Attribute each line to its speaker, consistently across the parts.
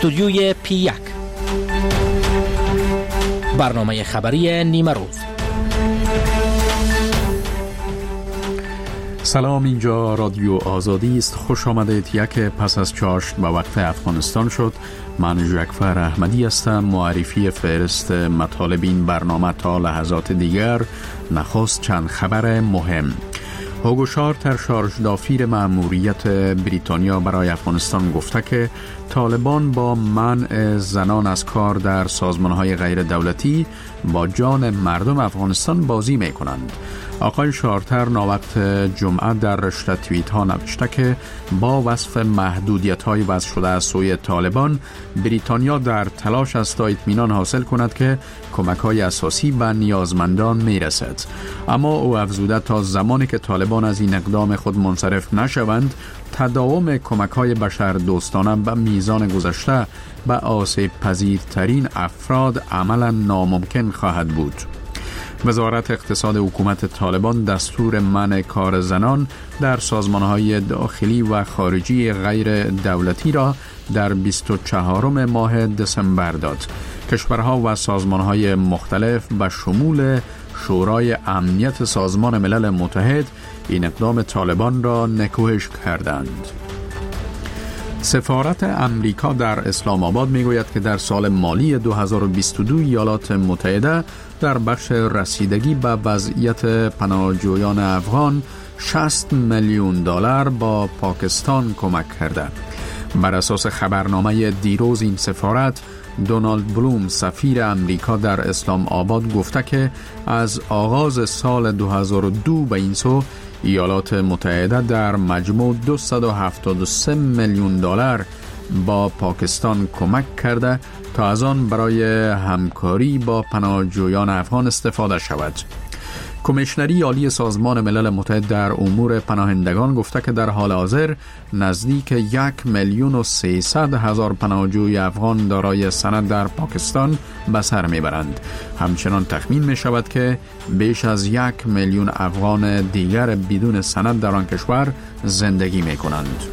Speaker 1: استودیوی P1 برنامه خبری نیمه روز.
Speaker 2: سلام، اینجا رادیو آزادی است. خوش آمدید. یک پس از چاشت به وقت افغانستان شد. من جعفر احمدی هستم. معرفی فهرست مطالب این برنامه تا لحظات دیگر. نخست چند خبر مهم. هوگو شارتر شارژدافیر مأموریت بریتانیا برای افغانستان گفته که طالبان با منع زنان از کار در سازمان‌های غیر دولتی با جان مردم افغانستان بازی می‌کنند. آقای شارتر ناوقت جمعه در رشته توییت ها نوشته که با وصف محدودیت‌های وضع شده از سوی طالبان، بریتانیا در تلاش است تا اطمینان حاصل کند که کمک‌های اساسی به نیازمندان می‌رسد. اما او افزوده تا زمانی که طالبان از این اقدام خود منصرف نشوند، تداوم کمک‌های بشردوستانه به میزان گذشته به آسیب پذیرترین افراد عملاً ناممکن خواهد بود. وزارت اقتصاد حکومت طالبان دستور منع کار زنان در سازمان‌های داخلی و خارجی غیر دولتی را در 24 ماه دسامبر داد. کشورها و سازمان‌های مختلف به شمول شورای امنیت سازمان ملل متحد این اقدام طالبان را نکوهش کردند. سفارت امریکا در اسلام آباد میگوید که در سال مالی 2022 ایالات متحده در بخش رسیدگی به وضعیت پناهجویان افغان $60 میلیون با پاکستان کمک کرده. بر اساس خبرنامه دیروز این سفارت، دونالد بلوم سفیر امریکا در اسلام آباد گفته که از آغاز سال 2002 به این سو ایالات متحده در مجموع $273 میلیون با پاکستان کمک کرده تا از آن برای همکاری با پناهجویان افغان استفاده شود. کمیشنری عالی سازمان ملل متحد در امور پناهندگان گفته که در حال حاضر نزدیک 1,300,000 پناهجوی افغان دارای سند در پاکستان به سر میبرند. همچنان تخمین می شود که بیش از 1 میلیون افغان دیگر بدون سند در آن کشور زندگی می کنند.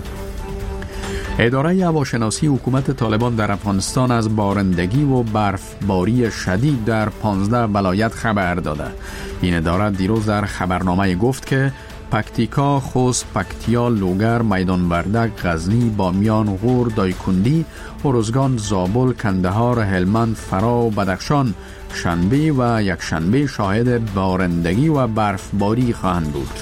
Speaker 2: اداره هواشناسی حکومت طالبان در افغانستان از بارندگی و برفباری شدید در 15 ولایت خبر داده. این اداره دیروز در خبرنامه گفت که پکتیکا، خوست، پکتیا، لوگر، میدان وردک، غزنی، بامیان، غور، دایکندی، ارزگان، زابل، کندهار، هلمند، فرا و بدخشان شنبه و یکشنبه شاهد بارندگی و برفباری خواهند بود.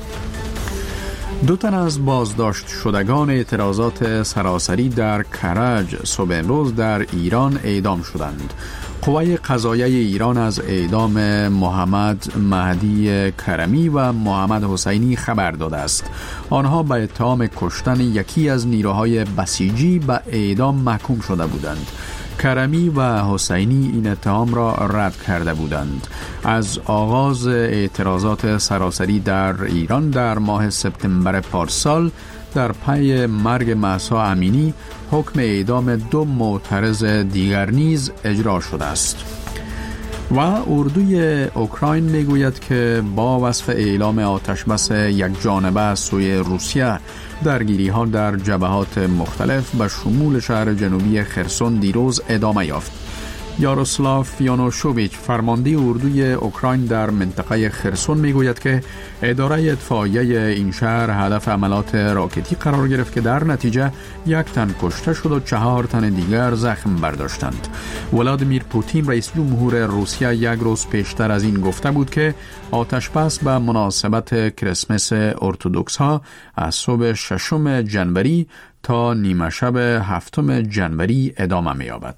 Speaker 2: 2 تن از بازداشت شدگان اعتراضات سراسری در کرج صبح امروز در ایران اعدام شدند. قوه قضاییه ایران از اعدام محمد مهدی کرمی و محمد حسینی خبر داده است. آنها به اتهام کشتن یکی از نیروهای بسیجی به اعدام محکوم شده بودند. کرمی و حسینی این اتهام را رد کرده بودند. از آغاز اعتراضات سراسری در ایران در ماه سپتامبر پارسال در پی مرگ مهسا امینی حکم اعدام 2 معترض دیگر نیز اجرا شده است. و اردوی اوکراین میگوید که با وصف اعلام آتشبس یک جانبه از سوی روسیه، درگیری ها در جبهات مختلف به شمول شهر جنوبی خرسون دیروز ادامه یافت. یاروسلاف یانوشوویچ فرمانده اردوی اوکراین در منطقه خرسون میگوید که اداره اطفائیه این شهر هدف عملات راکتی قرار گرفت که در نتیجه 1 تن کشته شد و 4 تن دیگر زخم برداشتند. ولادیمیر پوتین رئیس جمهور روسیه 1 روز پیشتر از این گفته بود که آتشبس به مناسبت کریسمس ارتدوکس ها از صبح 6 جنوری تا نیمه شب 7 جنوری ادامه می‌یابد.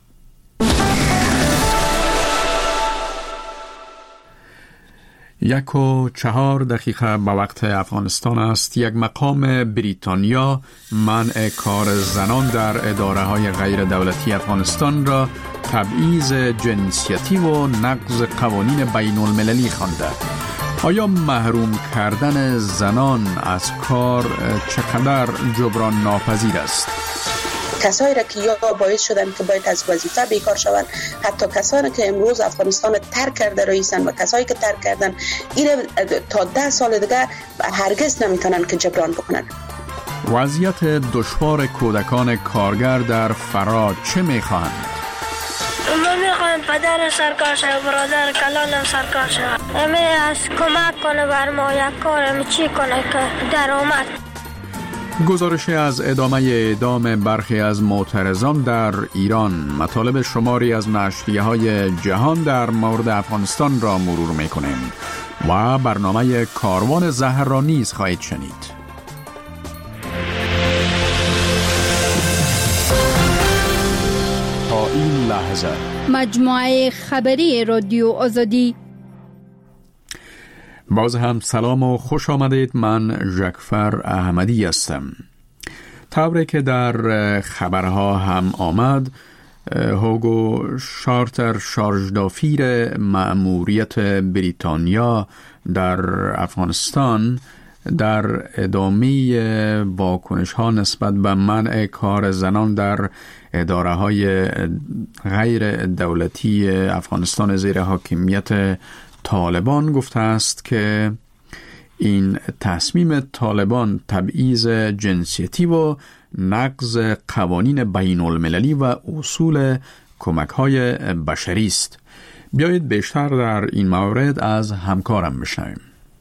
Speaker 2: 1:04 به وقت افغانستان است. یک مقام بریتانیا منع کار زنان در اداره های غیر دولتی افغانستان را تبعیض جنسیتی و نقض قوانین بین المللی خوانده. آیا محروم کردن زنان از کار چقدر جبران ناپذیر است؟
Speaker 3: کسایی را که یا باعث شدن که باید از وظیفه بیکار شوند، حتی کسانی که امروز افغانستان ترک کرده رئیسن و کسایی که ترک کردن این تا 10 سال دیگه هرگز نمیتونن که جبران بکنن.
Speaker 2: وضعیت دشوار کودکان کارگر در فرا چه می‌خواهند؟
Speaker 4: ما میخوایم پدر سرکار شد، برادر کلانم سرکار شد. از کمک کنه بر ما، یک کارم چی کنه که درآمد.
Speaker 2: گزارشی از ادامه اعدام برخی از معترضان در ایران، مطالب شماری از نشریه‌های جهان در مورد افغانستان را مرور می‌کنیم و برنامه کاروان زهر را نیز خواهید شنید. تا این لحظه
Speaker 5: مجموعه خبری رادیو آزادی.
Speaker 2: باز هم سلام و خوش آمدید. من ژکفر احمدی هستم. طوری که در خبرها هم آمد، هوگو شارتر شارژدافیر مأموریت بریتانیا در افغانستان در ادامه واکنش ها نسبت به منع کار زنان در اداره های غیر دولتی افغانستان زیر حاکمیت طالبان گفته است که این تصمیم طالبان تبعیض جنسیتی و نقض قوانین بین المللی و اصول کمک های بشری است. بیایید بیشتر در این مورد از همکارم بشنویم.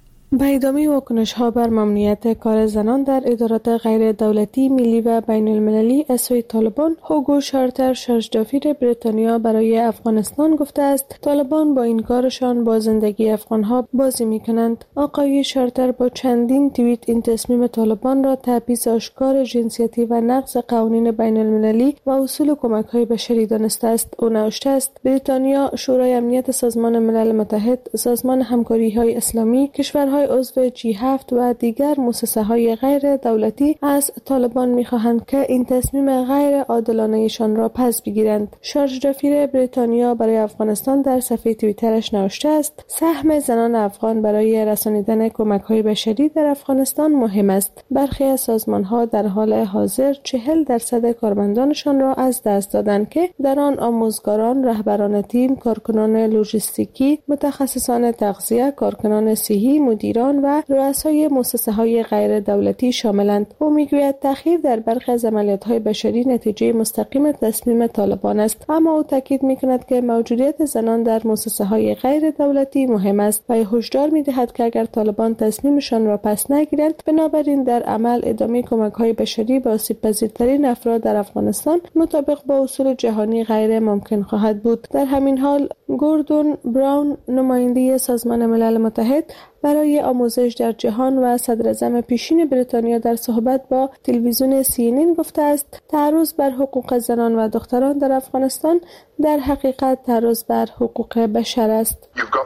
Speaker 6: به ادامه واکنش‌ها بر ممنوعیت کار زنان در ادارات غیر دولتی ملی و بین المللی از سوی طالبان، هوگو شارتر شارژدافیر بریتانیا برای افغانستان گفته است طالبان با این کارشان با زندگی افغانها بازی می‌کنند. آقای شارتر با چندین توییت این تصمیم طالبان را تبعیض آشکار جنسیتی و نقض قوانین بین المللی و اصول کمک‌های بشری دانسته است. او نوشته است بریتانیا، شورای امنیت سازمان ملل متحد، سازمان همکاری‌های اسلامی، کشورهای عضو G7 و دیگر مؤسسه‌های غیر دولتی از طالبان می‌خواهند که این تصمیم غیر عادلانه‌شان را پس بگیرند. شارژدافیر بریتانیا برای افغانستان در صفحه توییترش نوشته است سهم زنان افغان برای رسانیدن کمک‌های بشری در افغانستان مهم است. برخی از سازمان‌ها در حال حاضر 40% کارمندانشان را از دست دادند که در آن آموزگاران، رهبران تیم، کارکنان لوجستیکی، متخصصان تغذیه، کارکنان صحی، مدیران و رؤسای مؤسسه‌های غیر دولتی شاملند. او میگوید تأخیر در برخی از عملیات‌های بشری نتیجه مستقیم تصمیم طالبان است، اما او تاکید می‌کند که موجودیت زنان در مؤسسه‌های غیر دولتی مهم است و هشدار می‌دهد که اگر طالبان تصمیمشان را پس نگیرند، بنابراین در عمل ادامه کمک‌های بشری به آسیب‌پذیرترین افراد در افغانستان مطابق با اصول جهانی غیر ممکن خواهد بود. در همین حال گوردون براون، نماینده سازمان ملل متحد برای آموزش در جهان و صدراعظم پیشین بریتانیا در صحبت با تلویزیون CNN گفته است تعرض بر حقوق زنان و دختران در افغانستان در حقیقت تعرض بر حقوق بشر است.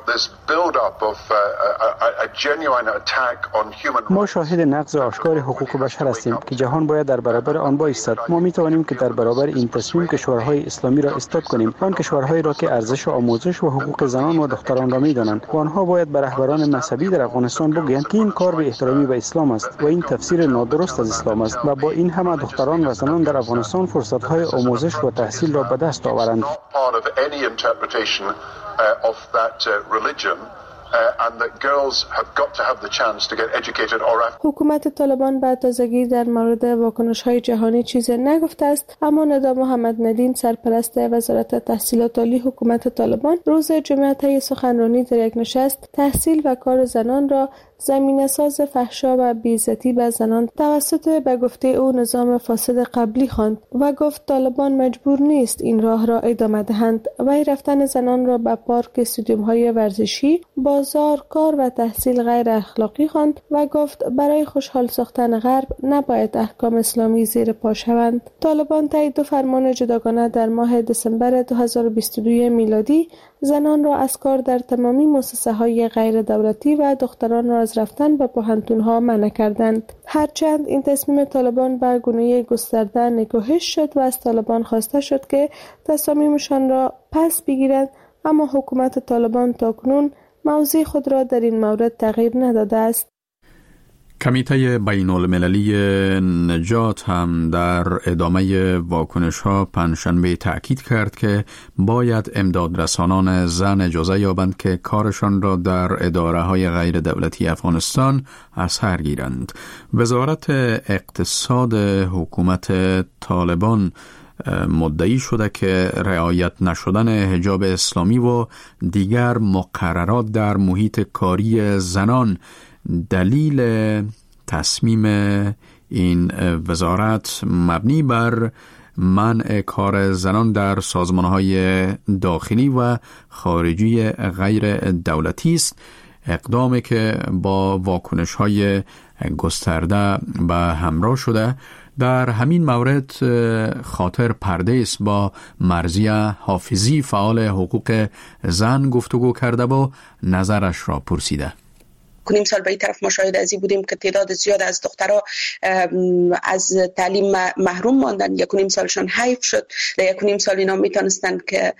Speaker 7: ما شاهد نقض آشکار حقوق بشر هستیم که جهان باید در برابر آن بایستد. ما می توانیم که در برابر این تصمیم کشورهای اسلامی را استاد کنیم، آن کشورهایی را که ارزش آموزش و حقوق زنان و دختران را می دانند و آنها باید به رهبران مذهبی در افغانستان بگویند که این کار به احترامی به اسلام است و این تفسیر نادرست از اسلام است و با این همه دختران و زنان در افغانستان فرصت‌های آموزش و تحصیل را به دست آورند.
Speaker 6: حکومت طالبان به تازگی در مورد واکنش‌های جهانی چیزی نگفته است، اما ندا محمد ندین، سرپرست وزارت تحصیلات عالی حکومت طالبان، روز جمعه طی سخنرانی در یک نشست تحصیل و کار زنان را زمینه‌ساز فحشا و بی‌عزتی به زنان توسط به گفته او نظام فاسد قبلی خواند و گفت طالبان مجبور نیست این راه را ادامه دهند. وی رفتن زنان را به پارک، استادیوم‌های ورزشی، بازار، کار و تحصیل غیر اخلاقی خواند و گفت برای خوشحال ساختن غرب نباید احکام اسلامی زیر پا شوند. طالبان طی 2 فرمان جداگانه در ماه دسامبر 2022 میلادی زنان را از کار در تمامی مؤسسه‌های غیر دولتی و دختران را از رفتن به پوهنتون‌ها منع کردند. هرچند این تصمیم طالبان به گونه گسترده نگاهش شد و از طالبان خواسته شد که تصامیمشان را پس بگیرند، اما حکومت طالبان تاکنون موضع خود را در این مورد تغییر نداده است.
Speaker 2: کمیته بین المللی نجات هم در ادامه واکنش‌ها پنجشنبه تأکید کرد که باید امدادرسانان زن اجازه یابند که کارشان را در اداره‌های غیر دولتی افغانستان از سر گیرند. وزارت اقتصاد حکومت طالبان مدعی شده که رعایت نشدن حجاب اسلامی و دیگر مقررات در محیط کاری زنان دلیل تصمیم این وزارت مبنی بر منع کار زنان در سازمان‌های داخلی و خارجی غیر دولتی است، اقدامی که با واکنش‌های گسترده به همراه شده. در همین مورد خاطر پرده است با مرضیه حافظی فعال حقوق زن گفتگو کرده و نظرش را پرسیده.
Speaker 3: کنیم سال به این طرف مشاهده ازی بودیم که تعداد زیاد از دخترها از تعلیم محروم ماندن. 1.5 سالشان حیف شد. در 1.5 سال اینا میتونستن که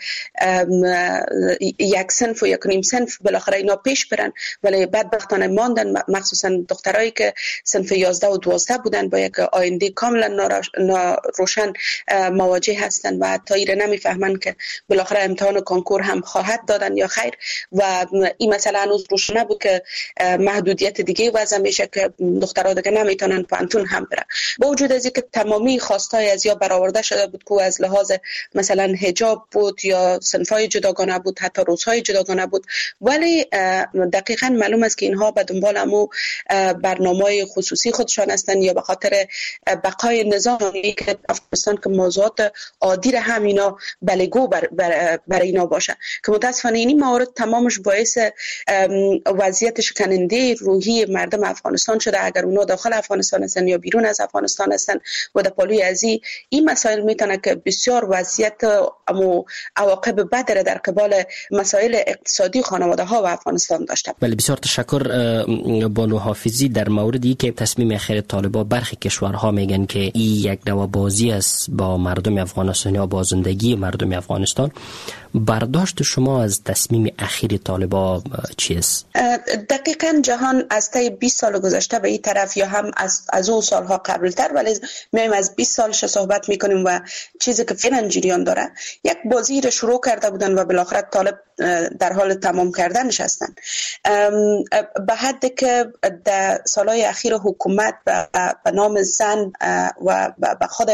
Speaker 3: یک صنف و 1.5 صنف بالاخره اینا پیش برن، ولی بدبختانه ماندن، مخصوصا دخترایی که صنف 11 و 12 بودن با یک آینده کاملا روشن مواجه هستن و تا ایره نمیفهمن که بالاخره امتحان و کنکور هم خواهد دادن یا خیر. و این مسئله هنوز روشن نبود که محدودیت دیگه وضع میشه که دخترها دیگه نمیتونن پانتون هم برن. با وجود از اینکه تمامی خواستای از یا برآورده شده بود که از لحاظ مثلا حجاب بود یا صنفای جداگانه بود، حتی روزهای جداگانه بود، ولی دقیقاً معلوم است که اینها به دنبال همو برنامه‌های خصوصی خودشان هستند یا به خاطر بقای نظامی که افغانستان که موضوعات عادی را هم اینا بلگو بر اینا باشه که متاسفانه این موارد تمامش باعث وضعیت شکننده روحی مردم افغانستان شده. اگر اونا داخل افغانستان هستن یا بیرون از افغانستان هستن و در پالوی از این مسائل میتونه که بسیار وضعیت و عواقب بد در قبال مسائل اقتصادی خانواده ها و افغانستان داشته.
Speaker 1: بله، بسیار تشکر بانو حافظی. در موردی که تصمیم اخیر طالبان برخی کشورها میگن که این یک نوع بازی است با مردم افغانستان یا با زندگی مردم افغانستان، برداشت شما از تصمیم اخیر طالبان چیست؟
Speaker 3: دقیقاً جهان از طی 20 سال گذشته به این طرف یا هم از اون سالها قبلتر، ولی میایم از 20 سالش صحبت میکنیم و چیزی که فعلا جریان داره، یک بازی رو شروع کرده بودن و بالاخره طالب در حال تمام کردنش هستن. به حدی که در سالهای اخیر حکومت به نام زن و به خود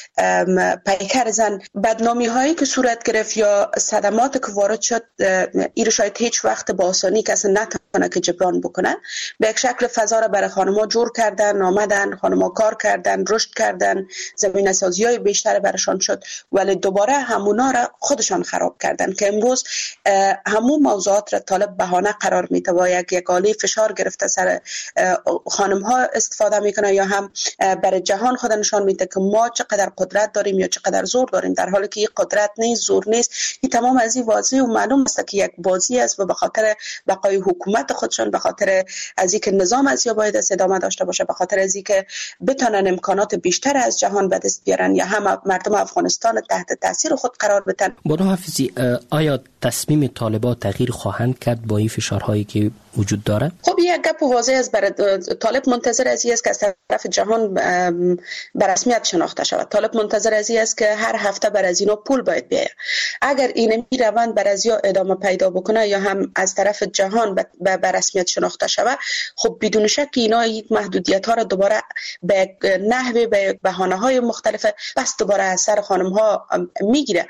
Speaker 3: پیکر زن بدنامی هایی که صورت گرفت یا صدمات که وارد شد، این شاید هیچ وقت با آسانی کسی نتونه که جبران بکنه. به یک شکل فضا را برای خانم‌ها جور کردن، آمدن خانم‌ها کار کردن، رشد کردن، زمینه سازی‌های بیشتر برشان شد، ولی دوباره همونا را خودشان خراب کردن که امروز همون موضوعات را طالب بهانه قرار میده و یک آله فشار گرفته سر خانم‌ها استفاده میکنه یا هم برای جهان خود نشان میده که ما چقدر قدرت داریم یا چقدر زور داریم، در حالی که این قدرت نیست، زور نیست. این تمام از این واضح و معلوم است که یک بازی است و به خاطر بقای حکومت خودشون، به خاطر از اینکه نظام از یا باید ادامه داشته باشه، به خاطر از اینکه بتونن امکانات بیشتر از جهان به دست بیارن یا هم مردم افغانستان تحت تاثیر خود قرار بدن.
Speaker 1: بانو حافظی، آیا تصمیم طالبان تغییر خواهند کرد با این فشارهایی که وجود داره؟
Speaker 3: خب یک گپ واضح است. برای طالب منتظر از این است که از طرف جهان به رسمیت شناخته شود. طالب منتظر از این است که هر هفته بر از اینا پول باید بیاید. اگر این روند بر از یا ادامه پیدا بکنه یا هم از طرف جهان به رسمیت شناخته شود، خب بدون شک اینا این محدودیت ها را دوباره به نحوه به بهانه های مختلف بس دوباره از سر خانم ها میگیره.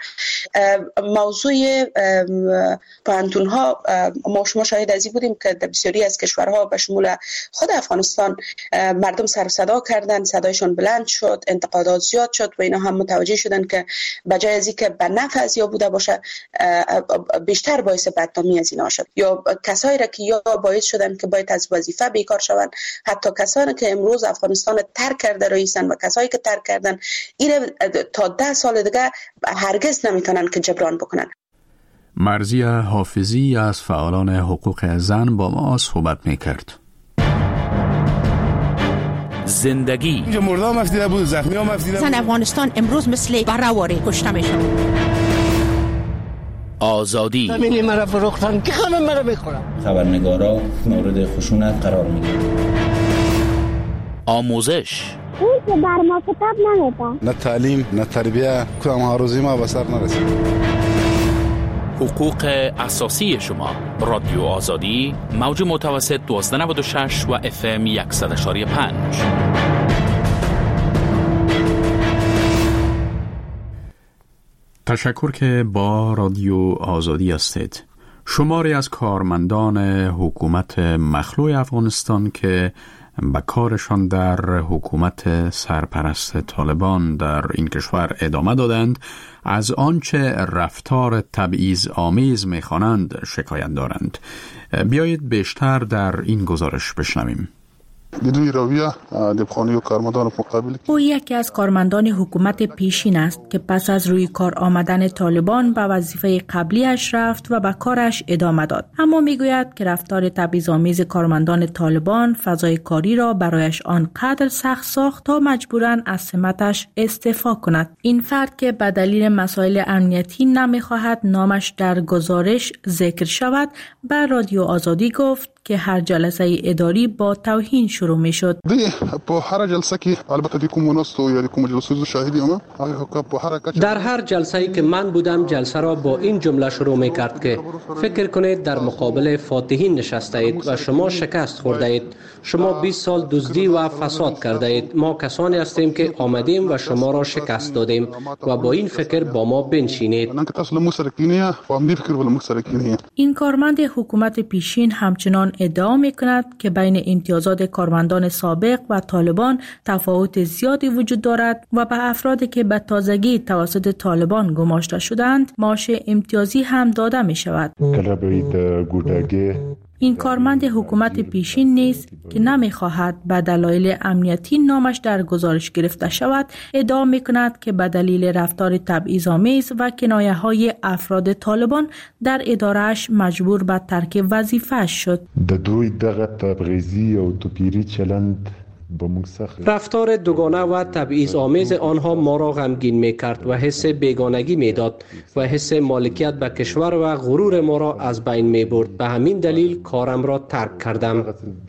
Speaker 3: موضوع پانتون ها ما شما شاهد ازی بودیم که در بسیاری از کشورها به شمول خود افغانستان مردم سر صدا کردن، صدایشون بلند شد، انتقادات زیاد شد و اینا هم متوجه شدن که بجای از اینکه به نفع از یا بوده باشه بیشتر باعث بدنامی از اینا شد. یا کسایی را که یا باعث شدن که باید از وظیفه بیکار شوند، حتی کسانی که امروز افغانستان ترک کرده رئیسن و کسایی که ترک کردن این تا 10 سال دیگه هرگز نمیتونن که جبران بکنن.
Speaker 2: مرضیه حافظی از فعالان حقوق زن با ما صحبت میکرد.
Speaker 1: زندگی
Speaker 8: اینجا مرده هم افتیده بود، زخمی هم افتیده بود.
Speaker 9: زن افغانستان امروز مثل بره‌واره کشته میشن.
Speaker 1: آزادی
Speaker 10: همینی مرا فروختن که همه مرا بخورم.
Speaker 11: خبرنگارا مورد خشونت قرار میگیرن.
Speaker 10: آموزش.
Speaker 11: این که بر ما کتاب نمیده.
Speaker 8: نه تعلیم، نه تربیه، کدام هروزی ما به سر نرسید.
Speaker 10: حقوق اساسی شما. رادیو آزادی، موج متوسط 1296 و FM 100.5.
Speaker 2: تشکر که با رادیو آزادی هستید. شماری از کارمندان حکومت مخلوع افغانستان که به کارشان در حکومت سرپرست طالبان در این کشور ادامه دادند، از آنچه رفتار تبعیض آمیز می‌خوانند شکایت دارند. بیایید بیشتر در این گزارش بشنویم.
Speaker 12: او یکی از کارمندان حکومت پیشین است که پس از روی کار آمدن طالبان به وظیفه قبلیش رفت و به کارش ادامه داد. اما میگوید که رفتار تبعیض‌آمیز کارمندان طالبان فضای کاری را برایش آنقدر سخت ساخت تا مجبوراً از سمتش استعفا کند. این فرد که به دلیل مسائل امنیتی نمیخواهد نامش در گزارش ذکر شود، به رادیو آزادی گفت که هر جلسه اداری با توهین شروع می شد.
Speaker 13: در هر جلسه‌ای که من بودم جلسه را با این جمله شروع می کرد که فکر کنید در مقابل فاتحین نشسته اید و شما شکست خورده اید. شما 20 سال دزدی و فساد کرده اید. ما کسانی هستیم که آمدیم و شما را شکست دادیم و با این فکر با ما بنشینید.
Speaker 12: این کارمند حکومت پیشین همچنان ادعا می‌کند که بین امتیازات کارمندان سابق و طالبان تفاوت زیادی وجود دارد و به افرادی که به تازگی توسط طالبان گماشته شدند معاش امتیازی هم داده می‌شود. این کارمند حکومت پیشین نیز که نمی‌خواهد به دلایل امنیتی نامش در گزارش گرفته شود، ادعا می‌کند که به دلیل رفتار تبعیض‌آمیز و کنایه‌های افراد طالبان در اداره‌اش مجبور به ترک وظیفه‌اش شد.
Speaker 13: رفتار دوگانه و تبعیض‌آمیز آنها ما را غمگین می‌کرد و حس بیگانگی می‌داد و حس مالکیت به کشور و غرور ما را از بین می‌برد. به همین دلیل کارم را ترک کردم.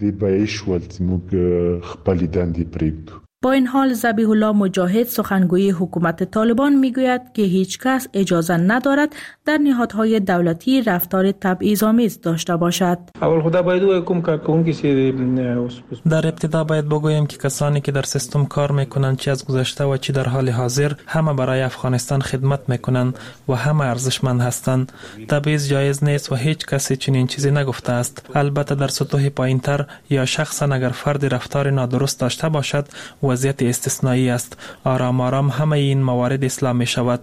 Speaker 12: با این حال ذبیح الله مجاهد سخنگوی حکومت طالبان میگوید که هیچ کس اجازه ندارد در نهادهای دولتی رفتار تبعیض‌آمیز داشته باشد.
Speaker 14: در ابتدا باید بگویم که کسانی که در سیستم کار میکنند، چه از گذشته و چه در حال حاضر، همه برای افغانستان خدمت میکنند و همه ارزشمند هستند. تبعیض جایز نیست و هیچ کسی چنین چیزی نگفته است. البته در سطوح پایینتر یا شخصا اگر فرد رفتار نادرست داشته باشد وضعیت استثنایی است. آرام آرام همه این موارد اصلاح می شود.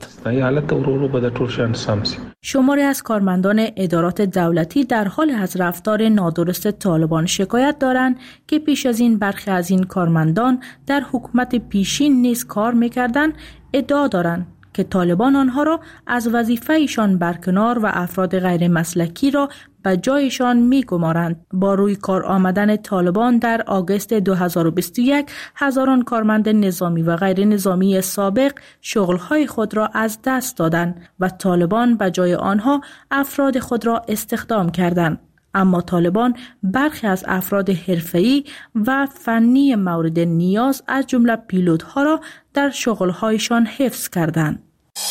Speaker 12: شماری از کارمندان ادارات دولتی در حال از رفتار نادرست طالبان شکایت دارند که پیش از این برخی از این کارمندان در حکومت پیشین نیز کار می‌کردند. ادعا دارند که طالبان آنها را از وظیفه‌شان برکنار و افراد غیر مسلکی را به جایشان می‌گمارند. با روی کار آمدن طالبان در آگوست 2021 هزاران کارمند نظامی و غیر نظامی سابق شغل‌های خود را از دست دادند و طالبان به جای آنها افراد خود را استخدام کردند. اما طالبان برخی از افراد حرفه‌ای و فنی مورد نیاز از جمله پیلوت‌ها را در شغل‌هایشان حفظ کردند.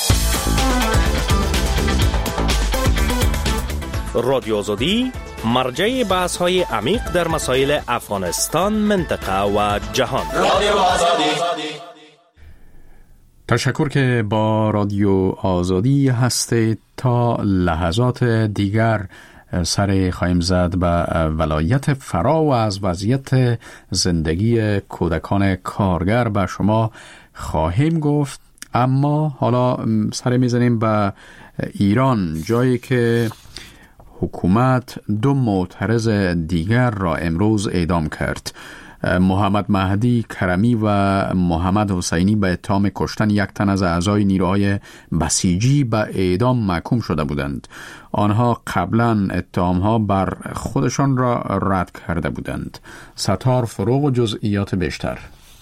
Speaker 15: رادیو آزادی مرجع بحث‌های عمیق در مسائل افغانستان، منطقه و جهان. رادیو آزادی.
Speaker 2: تشکر که با رادیو آزادی هستید. تا لحظات دیگر سر خواهیم زد به ولایت فرا و از وضعیت زندگی کودکان کارگر به شما خواهیم گفت. اما حالا سر میزنیم به ایران، جایی که حکومت 2 معترض دیگر را امروز اعدام کرد. محمد مهدی کرمی و محمد حسینی به اتهام کشتن 1 تن از اعضای نیروهای بسیجی به اعدام محکوم شده بودند. آنها قبلا اتهامها بر خودشان را رد کرده بودند. ستار فروغ و جزئیات بیشتر.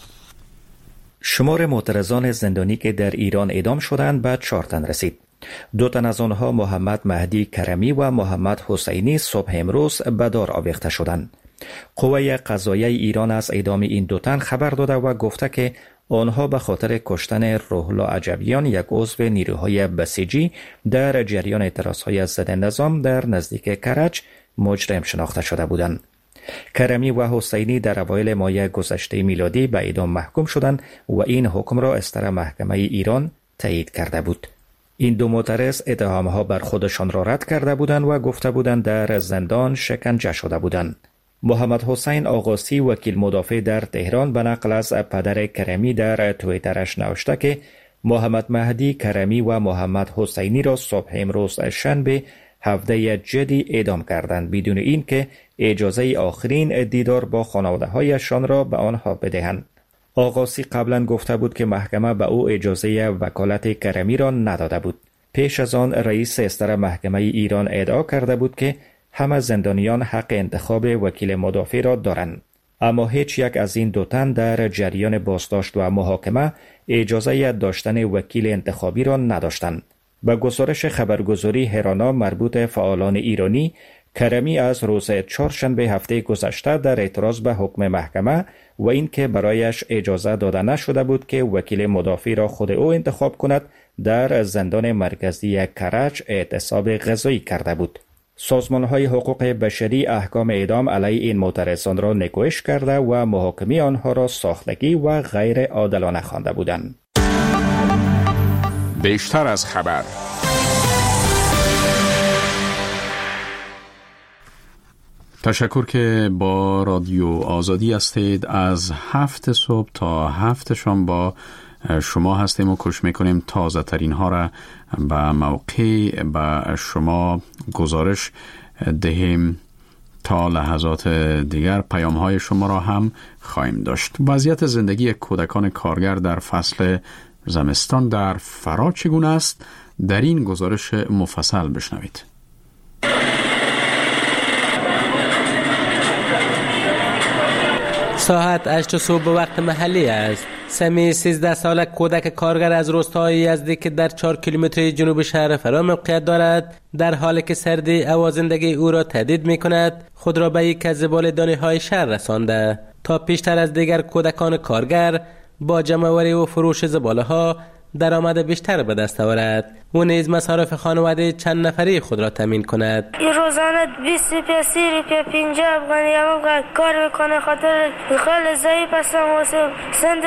Speaker 16: شمار معترضان زندانی که در ایران اعدام شدند به 4 تن رسید. 2 تن از آنها محمد مهدی کرمی و محمد حسینی صبح امروز به دار آویخته شدند. قوه قضاییه ایران از اعدام این دو تن خبر داده و گفته که آنها به خاطر کشتن روح الله عجبیان، یک عضو نیروهای بسیجی در جریان اعتراضهای ضد نظام در نزدیک کرج، مجرم شناخته شده بودند. کرمی و حسینی در اوایل ماه گذشته میلادی به اعدام محکوم شدند و این حکم را استر محکمه ایران تایید کرده بود. این دو معترض اتهامها بر خودشان را رد کرده بودند و گفته بودند در زندان شکنجه شده بودند. محمد حسین آقاسی، وکیل مدافع در تهران، به نقل از پدر کرمی در توییترش نوشته که محمد مهدی کرمی و محمد حسینی را صبح امروز شنبه 17 جدی اعدام کردند بدون اینکه اجازه آخرین دیدار با خانواده‌هایشان را به آنها بدهند. آقاسی قبلا گفته بود که محکمه به او اجازه وکالت کرمی را نداده بود. پیش از آن رئیس استر محکمه ایران ادعا کرده بود که همه زندانیان حق انتخاب وکیل مدافع را دارند، اما هیچ یک از این دو تن در جریان بازداشت و محاکمه اجازه داشتن وکیل انتخابی را نداشتند. به گزارش خبرگزاری هرانا مربوط فعالان ایرانی، کرمی از روز چهارشنبه هفته گذشته در اعتراض به حکم محکمه و اینکه برایش اجازه داده نشده بود که وکیل مدافع را خود او انتخاب کند، در زندان مرکزی کرج اعتصاب غذایی کرده بود. سازمان‌های حقوق بشری احکام اعدام علیه این معترضان را نکوهش کرده و محاکمه آنها را ساختگی و غیر عادلانه خوانده بودند.
Speaker 2: بیشتر از خبر. تشکر که با رادیو آزادی هستید. از 7 صبح تا 7 شام با شما هستیم و کوشش میکنیم تازه ترین ها را به موقع به شما گزارش دهیم. تا لحظات دیگر پیام های شما را هم خواهیم داشت. وضعیت زندگی کودکان کارگر در فصل زمستان در فرا چگونه است؟ در این گزارش مفصل بشنوید.
Speaker 17: ساعت 8 صبح به وقت محلی است. سمی 13 ساله کودک کارگر از روستای یزدی که در 4 کیلومتری جنوب شهر فرا موقعیت دارد، در حالی که سردی هوا زندگی او را تهدید می کند، خود را به یک از زباله‌دانی های شهر رسانده تا پیشتر از دیگر کودکان کارگر با جمع‌آوری و فروش زباله ها درآمد بیشتر به دست آورد و نیز مصارف خانواده چند نفری خود را تامین کند.
Speaker 4: روزانه 20 روپیه 30 روپیه 50 افغانی کار میکنه، خاطر خیلی ضعیف هستم و سن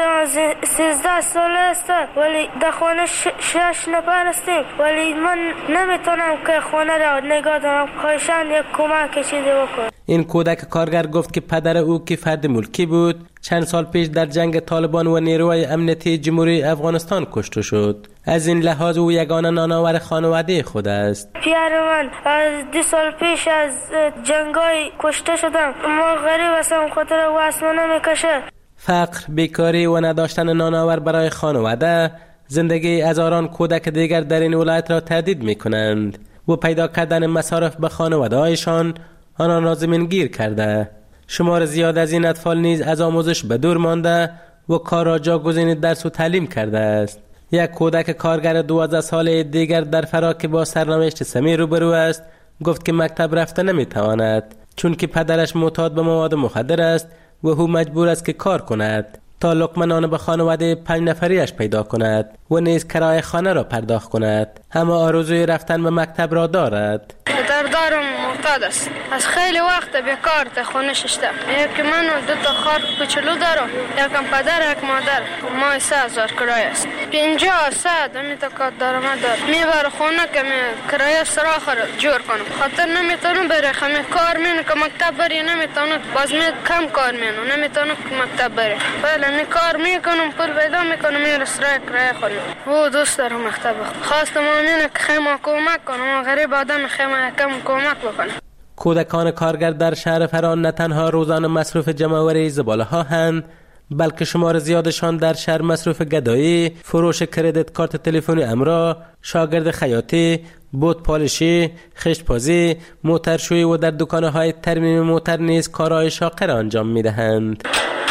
Speaker 4: 13 ساله است ولی در خانه 6 نفر هستیم ولی من نمیتونم که خانه را نگاه دارم. خواهشاً یک کمک چیزی بکن. این کودک کارگر گفت که پدر او که فرد ملکی بود چند سال پیش در جنگ طالبان و نیروهای امنیتی جمهوری افغانستان کشته شد. از این لحاظ او یگانه نانآور خانواده خود است. پدر من از 2 سال پیش از جنگای کشته شدم. ما غریب هستم، خاطر واسه نمیکشه. فقر، بیکاری و نداشتن نانآور برای خانواده زندگی هزاران کودک دیگر در این ولایت را تهدید میکنند و پیدا کردن مصارف به خانواده هایشان آنان را زمینگیر کرده. شمار زیاد از این اطفال نیز از آموزش به دور مانده و کار را جاگزین درس و تعلیم کرده است. یک کودک کارگر 12 ساله دیگر در فرا که با سرنوشت سمی روبرو است گفت که مکتب رفته نمیتواند چون که پدرش معتاد به مواد مخدر است و او مجبور است که کار کند تا لقمه نان به خانواده 5 نفریش پیدا کند و نیز کرایه خانه را پرداخت کند، اما آرزوی رفتن به مکتب را دارد. دارم معتاد است، از خیلی وقت بیکار تا خونه ششته. یکی من و 2 تا خواهر کوچولو دارم، یکم پدر یک مادر. ماه 3000 کرایه است. 50 100 تا کار درآمد دارم. میبر خونه که کرایه سراخ را جور کنم. خاطر نمیتونم برم کار مینم که مکتب بری نمیتونم. باز کم کار مینم نمیتونم که مکتب بری. بله می کار میکنم، پول پیدا میکنم، میرم سراغ کرایه خونه. او دوست دارم مکتب. خواستم اینه که خیمه کمک کنم، غریب آدم خیمه کم کمک بکنه. کودکان کارگر در شهر فرا نه تنها روزانه مصروف جمع‌آوری زباله ها هستند، بلکه شمار زیادشان در شهر مصروف گدایی، فروش کردیت کارت تلفنی امرا، شاگرد خیاطی، بوت پالشی، خشت‌پزی، موترشویی و در دکان‌های ترمیم موتر نیز کارهای شاقر انجام می‌دهند.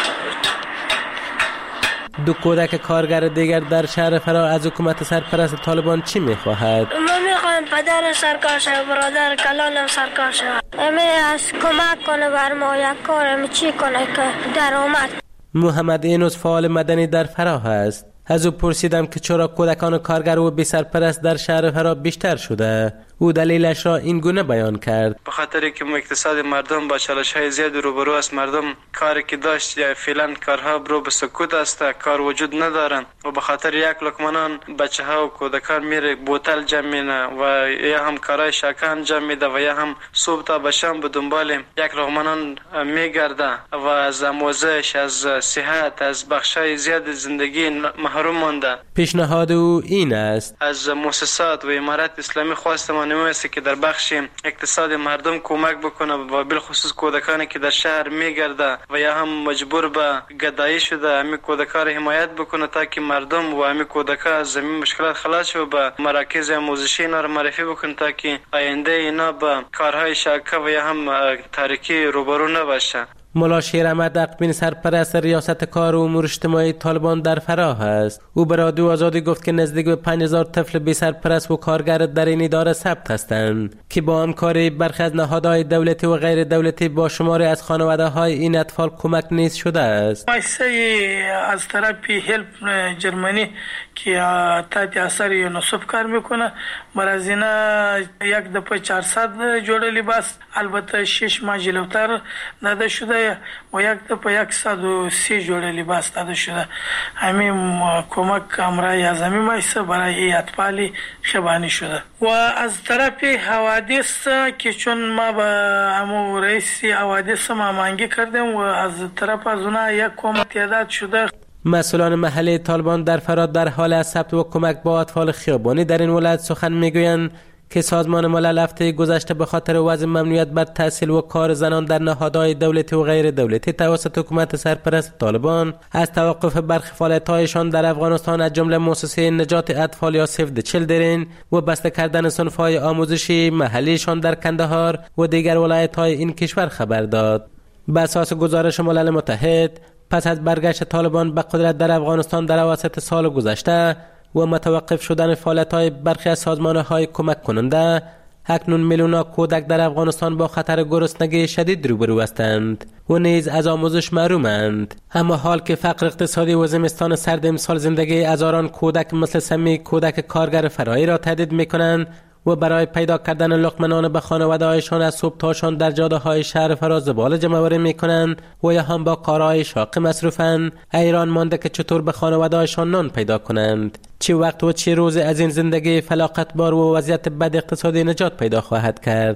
Speaker 4: 2 کودک کارگر دیگر در شهر فرا از حکومت سرپرست طالبان چی می‌خواهد؟ ما می‌خوایم پدر سرکار شد، برادر کلانم سرکار شد. امی از کمک کنه بر ما، یک کارم چی کنه که درآمد.
Speaker 17: محمد اینوس فعال مدنی در فراه است. از او پرسیدم که چرا کودکان کارگر و بی سرپرست در شهر فراه بیشتر شده. او دلیلش را این گونه بیان کرد:
Speaker 18: به خاطر که اقتصاد مردم با چالش‌های زیاد روبرو است. مردم کاری که داشت یا فعلا کارها برو به سکوت است، کار وجود ندارن و به خاطر یک لقمه بچه‌ها و کودکان میره بوتل جمع می‌کنه و یا هم کارهای شاکه انجام میده و یا هم صبح تا به شام به دنبال یک لقمه میگرده و از آموزش، از صحت، از بخشای زیاد زندگی محروم مانده.
Speaker 17: پیشنهاد او این است:
Speaker 18: از مؤسسات و امارت اسلامی خواستم است که در بخش اقتصاد مردم کمک بکنه و بالخصوص کودکانی که در شهر میگرده و یا هم مجبور به گدایی شده، همین کودکان را حمایت بکنه تا که مردم و همین کودکان از زمین مشکلات خلاص شو، به مراکز آموزشی اینا را معرفی بکنه تا که آینده اینا به کارهای شاکه و یا هم تاریکی روبرو نباشه.
Speaker 17: ملا شیر احمد اقبین سرپرست ریاست کار و امور اجتماعی طالبان در فراه است. او به رادیو آزادی گفت که نزدیک به 5000 طفل بی سرپرست و کارگر در این اداره ثبت هستند که با همکاری برخی از نهادهای دولتی و غیر دولتی با شماری از خانواده‌های این اطفال کمک نیز شده است.
Speaker 19: از طرف هلپ جرمنی که تحت اثر یونیسف کار میکنه، مرزینا یک دفعه 400 جوړه لباس، البته 6 ماه جلوتر داده شده و یک دفعه 130 جوړه لباس داده شده. همین کمک امرای اعظمی مایسته برای اطفال خبانی شده. و از طرف حوادث که چون ما با همو رئیس حوادث مامانگی کردیم و از طرف از اونها یک کمک تعداد شده.
Speaker 17: مسئولان محلی طالبان در فراه در حال از ثبت و کمک با اطفال خیابانی در این ولایت سخن میگویند که سازمان ملل هفته گذشته به خاطر وضع ممنوعیت بر تحصیل و کار زنان در نهادهای دولتی و غیر دولتی توسط حکومت سرپرست طالبان از توقف برخی فعالیت‌هایشان در افغانستان از جمله مؤسسه نجات اطفال یا سیو د چیلدرن و بسته کردن صنف‌های آموزشی محلیشان در کندهار و دیگر ولایت‌های این کشور خبر داد. بر اساس گزارش ملل متحد، پس از برگشت طالبان به قدرت در افغانستان در اواسط سال گذشته و متوقف شدن فعالیت‌های برخی از سازمان‌های کمک کننده، اکنون میلیون‌ها کودک در افغانستان با خطر گرسنگی شدید روبرو هستند و نیز از آموزش محرومند. اما حال که فقر اقتصادی و زمستان سرد امسال زندگی هزاران کودک مثل سمی کودک کارگر فرایی را تهدید می‌کنند و برای پیدا کردن لقمه نان به خانواده‌هایشان از صبح تا شام در جاده‌های شهر فراه زباله جمع‌آوری می‌کنند و یا هم با کارهای شاق مصروفند، حیران مانده که چطور به خانواده‌هایشان نان پیدا کنند. چه وقت و چه روز از این زندگی فلاکتبار و وضعیت بد اقتصادی نجات پیدا خواهد کرد؟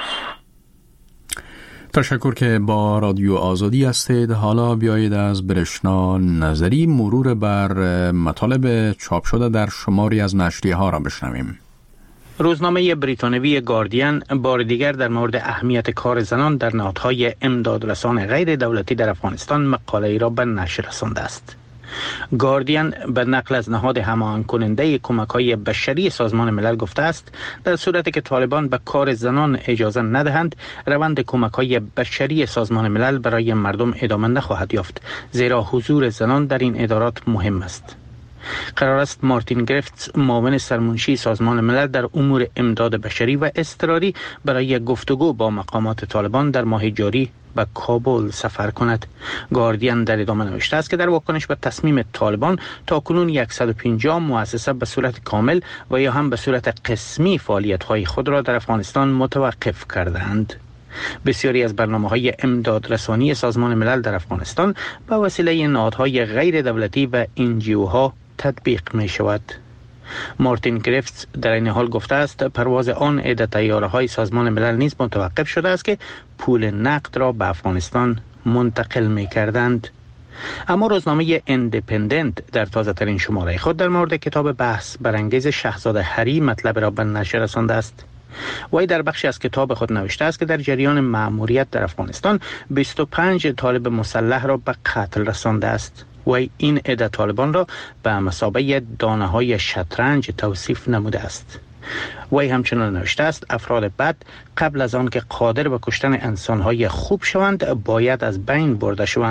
Speaker 2: تشکر که با رادیو آزادی هستید. حالا بیایید از برشنا نظری مرور بر مطالب چاپ شده در شماری از نشریه‌ها را بشنویم.
Speaker 20: روزنامه بریتانیایی گاردین بار دیگر در مورد اهمیت کار زنان در نهادهای امدادرسان غیر دولتی در افغانستان مقاله‌ای را به نشر رسانده است. گاردین به نقل از نهاد هماهنگ کننده کمک‌های بشری سازمان ملل گفته است در صورتی که طالبان به کار زنان اجازه ندهند، روند کمک‌های بشری سازمان ملل برای مردم ادامه نخواهد یافت، زیرا حضور زنان در این ادارات مهم است. قرار است مارتین گریفتس، معاون سرمنشی سازمان ملل در امور امداد بشری و اضطراری، برای گفتگو با مقامات طالبان در ماه جاری به کابل سفر کند. گاردین در ادامه نوشته است که در واکنش به تصمیم طالبان تاکنون 150 مؤسسه به صورت کامل و یا هم به صورت قسمی فعالیت‌های خود را در افغانستان متوقف کردند. بسیاری از برنامه‌های امدادرسانی سازمان ملل در افغانستان به وسیله نهادهای غیر دولتی و NGO‌ها تطبیق می شود. مارتین گریفتس در این حال گفته است پرواز آن عده طیاره‌های سازمان ملل نیز متوقف شده است که پول نقد را به افغانستان منتقل می کردند. اما روزنامه اندیپندنت در تازه ترین شماره خود در مورد کتاب بحث برانگیز شاهزاده هری مطلب را به نشر رسانده است. وی در بخشی از کتاب خود نوشته است که در جریان مأموریت در افغانستان 25 طالب مسلح را به قتل رسانده است. وی این عده طالبان را به مثابه دانه‌های شطرنج توصیف نموده است. وی همچنان نوشته است افراد بد قبل از آن که قادر به کشتن انسان‌های خوب شوند باید از بین برده شوند.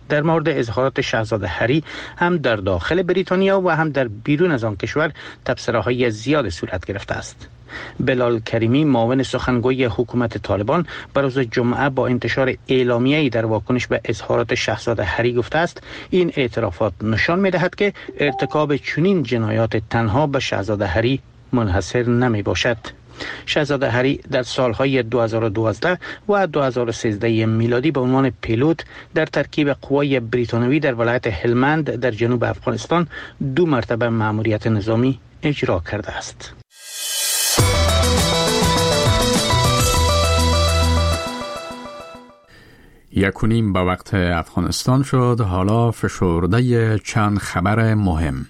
Speaker 20: در مورد اظهارات شاهزاده هری هم در داخل بریتانیا و هم در بیرون از آن کشور تبصره‌های زیاد صورت گرفته است. بلال کریمی معاون سخنگوی حکومت طالبان بر روز جمعه با انتشار اعلامیه‌ای در واکنش به اظهارات شاهزاده هری گفته است این اعترافات نشان می‌دهد که ارتکاب چنین جنایات تنها به شاهزاده هری منحصر نمی‌باشد. شاهزاده هری در سالهای 2012 و 2013 میلادی به عنوان پیلوت در ترکیب قوای بریتانیایی در ولایت هلمند در جنوب افغانستان 2 مرتبه مأموریت نظامی اجرا کرده است.
Speaker 2: 1:30 به وقت افغانستان شد. حالا فشرده چند خبر مهم.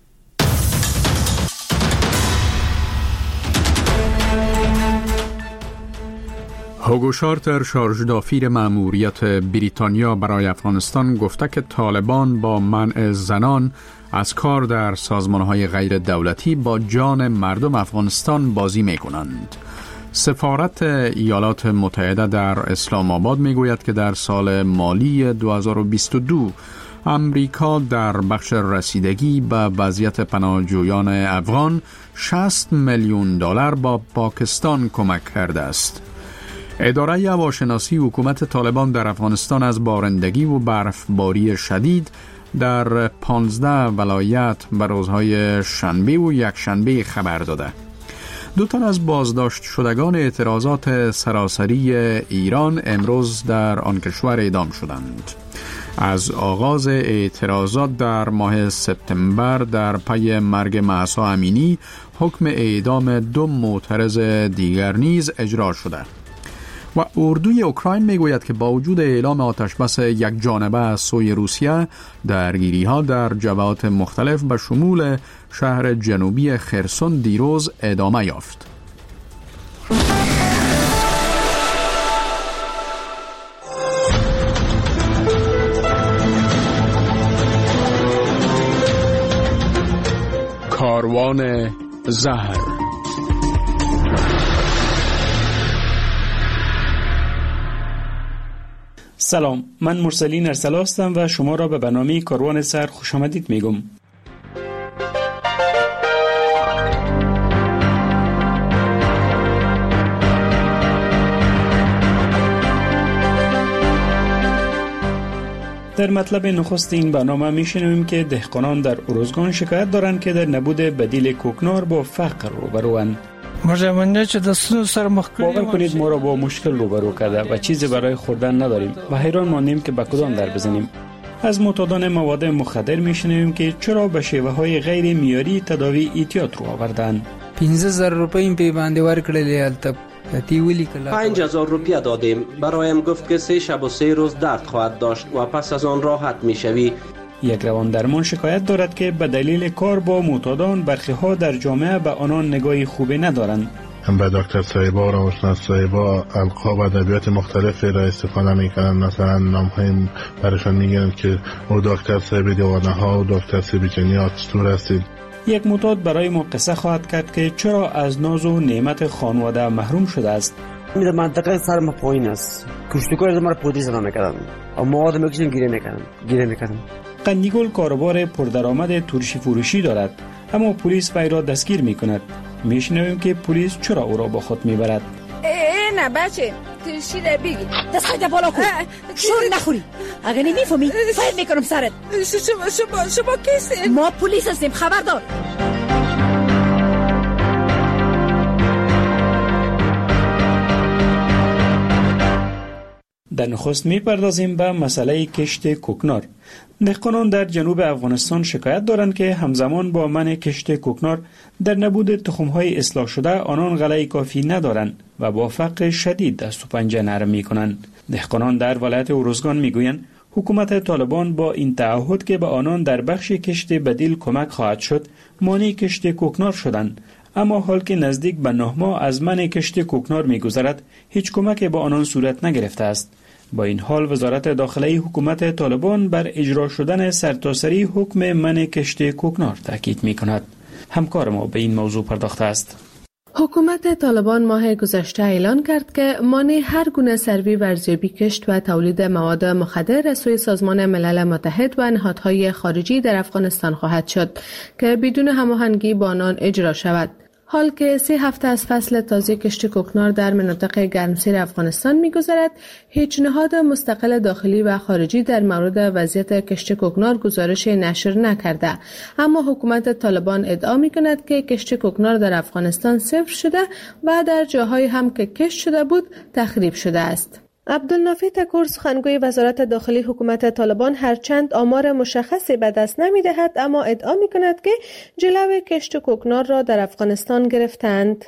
Speaker 2: هوگو شارتر شارژدافیر مأموریت بریتانیا برای افغانستان گفته که طالبان با منع زنان از کار در سازمان‌های غیر دولتی با جان مردم افغانستان بازی می‌کنند. سفارت ایالات متحده در اسلام آباد می‌گوید که در سال مالی 2022 امریکا در بخش رسیدگی به وضعیت پناهجویان افغان $60 میلیون با پاکستان کمک کرده است. اداره هواشناسی حکومت طالبان در افغانستان از بارندگی و برفباری شدید در 15 ولایت به روزهای شنبه و یکشنبه خبر داده. 2 تن از بازداشت شدگان اعتراضات سراسری ایران امروز در آن کشور اعدام شدند. از آغاز اعتراضات در ماه سپتامبر در پی مرگ مهسا امینی حکم اعدام 2 معترض دیگر نیز اجرا شده. و اردوی اوکراین میگوید که با وجود اعلام آتشبس یک جانبه از سوی روسیه، درگیری‌ها در جبهات مختلف به شمول شهر جنوبی خرسون دیروز ادامه یافت. کاروان زهر.
Speaker 21: سلام، من مرسلین ارسلا هستم و شما را به برنامه کاروان سر خوش آمدید میگم. در مطلب نخست این برنامه میشنویم که دهقانان در ارزگان شکایت دارند که در نبود بدیل کوکنار با فقر روبروند. باور کنید ما را با مشکل روبرو کرده و چیزی برای خوردن نداریم و حیران ماندیم که به کدام در بزنیم. از معتادان مواد مخدر میشنویم که چرا به شیوه های غیر معیاری تداوی احتیاط رو آوردن.
Speaker 22: 15000 روپیه پی باندې ورکړلې البته
Speaker 13: 5000 روپیه دادیم. برایم گفت که 3 شب و 3 روز درد خواهد داشت و پس از آن راحت میشوی.
Speaker 21: یک روان درمان شکایت دارد که به دلیل کار با معتادان برخی ها در جامعه به آنان نگاهی خوبی ندارند.
Speaker 23: به دکتر صاحبا و روانشناس صاحبا القاب و ادبیات مختلفی را استفاده میکنن. مثلا نام‌های برشان میگن که او دکتر صاحب دیوانه ها و دکتر صاحب جنیات چطور هستید.
Speaker 21: یک معتاد برای ما قصه خواهد کرد که چرا از ناز و نعمت خانواده محروم شده است.
Speaker 24: در منطقه سرم پایین است. کشتکار از ما پودری زدن میکردن. اما مواد میکشن گیره میکردن.
Speaker 21: قندیگل کاروبار پردرآمد ترشی فروشی دارد، اما پلیس وی را دستگیر میکند. میشنویم که پلیس چرا او را با خود میبرد.
Speaker 25: نه بچه ترشی را بگی دست خیلی بالا کن شور نخوری. اگه نمیفهمی فاید میکنم سرت. شما کسی؟ ما پلیس هستیم، خبردار. در نخست میپردازیم به مسئله کشت کوکنار. دهقانان در جنوب افغانستان شکایت دارند که همزمان با منع کشت کوکنار در نبود تخم‌های اصلاح شده آنان غله کافی ندارند و با فقر شدید دست و پنجه نرم می‌کنند. دهقانان در ولایت ارزگان میگویند حکومت طالبان با این تعهد که به آنان در بخش کشت بدیل کمک خواهد شد مانع کشت کوکنار شدند، اما حال که نزدیک به 9 ماه از منع کشت کوکنار می‌گذرد هیچ کمک به آنان صورت نگرفته است. با این حال وزارت داخلی حکومت طالبان بر اجرا شدن سرتاسری حکم منع کشت کوکنار تاکید می‌کند. همکار ما به این موضوع پرداخته است.
Speaker 3: حکومت طالبان ماه گذشته اعلان کرد که مانع هر گونه سروی و ارزیابی کشت و تولید مواد مخدر از سوی سازمان ملل متحد و نهادهای خارجی در افغانستان خواهد شد که بدون هماهنگی با آنان اجرا شود. حال که 3 هفته از فصل تازه کشت کوکنار در مناطق گرمسیر افغانستان می‌گذرد، هیچ نهاد مستقل داخلی و خارجی در مورد وضعیت کشت کوکنار گزارش نشر نکرده، اما حکومت طالبان ادعا می‌کند که کشت کوکنار در افغانستان صفر شده و در جاهای هم که کشت شده بود تخریب شده است. عبدالنافی تکور سخنگوی وزارت داخلی حکومت طالبان هرچند آمار مشخصی به دست نمی‌دهد اما ادعا می‌کند که جلوی کشت کوکنار را در افغانستان گرفتند.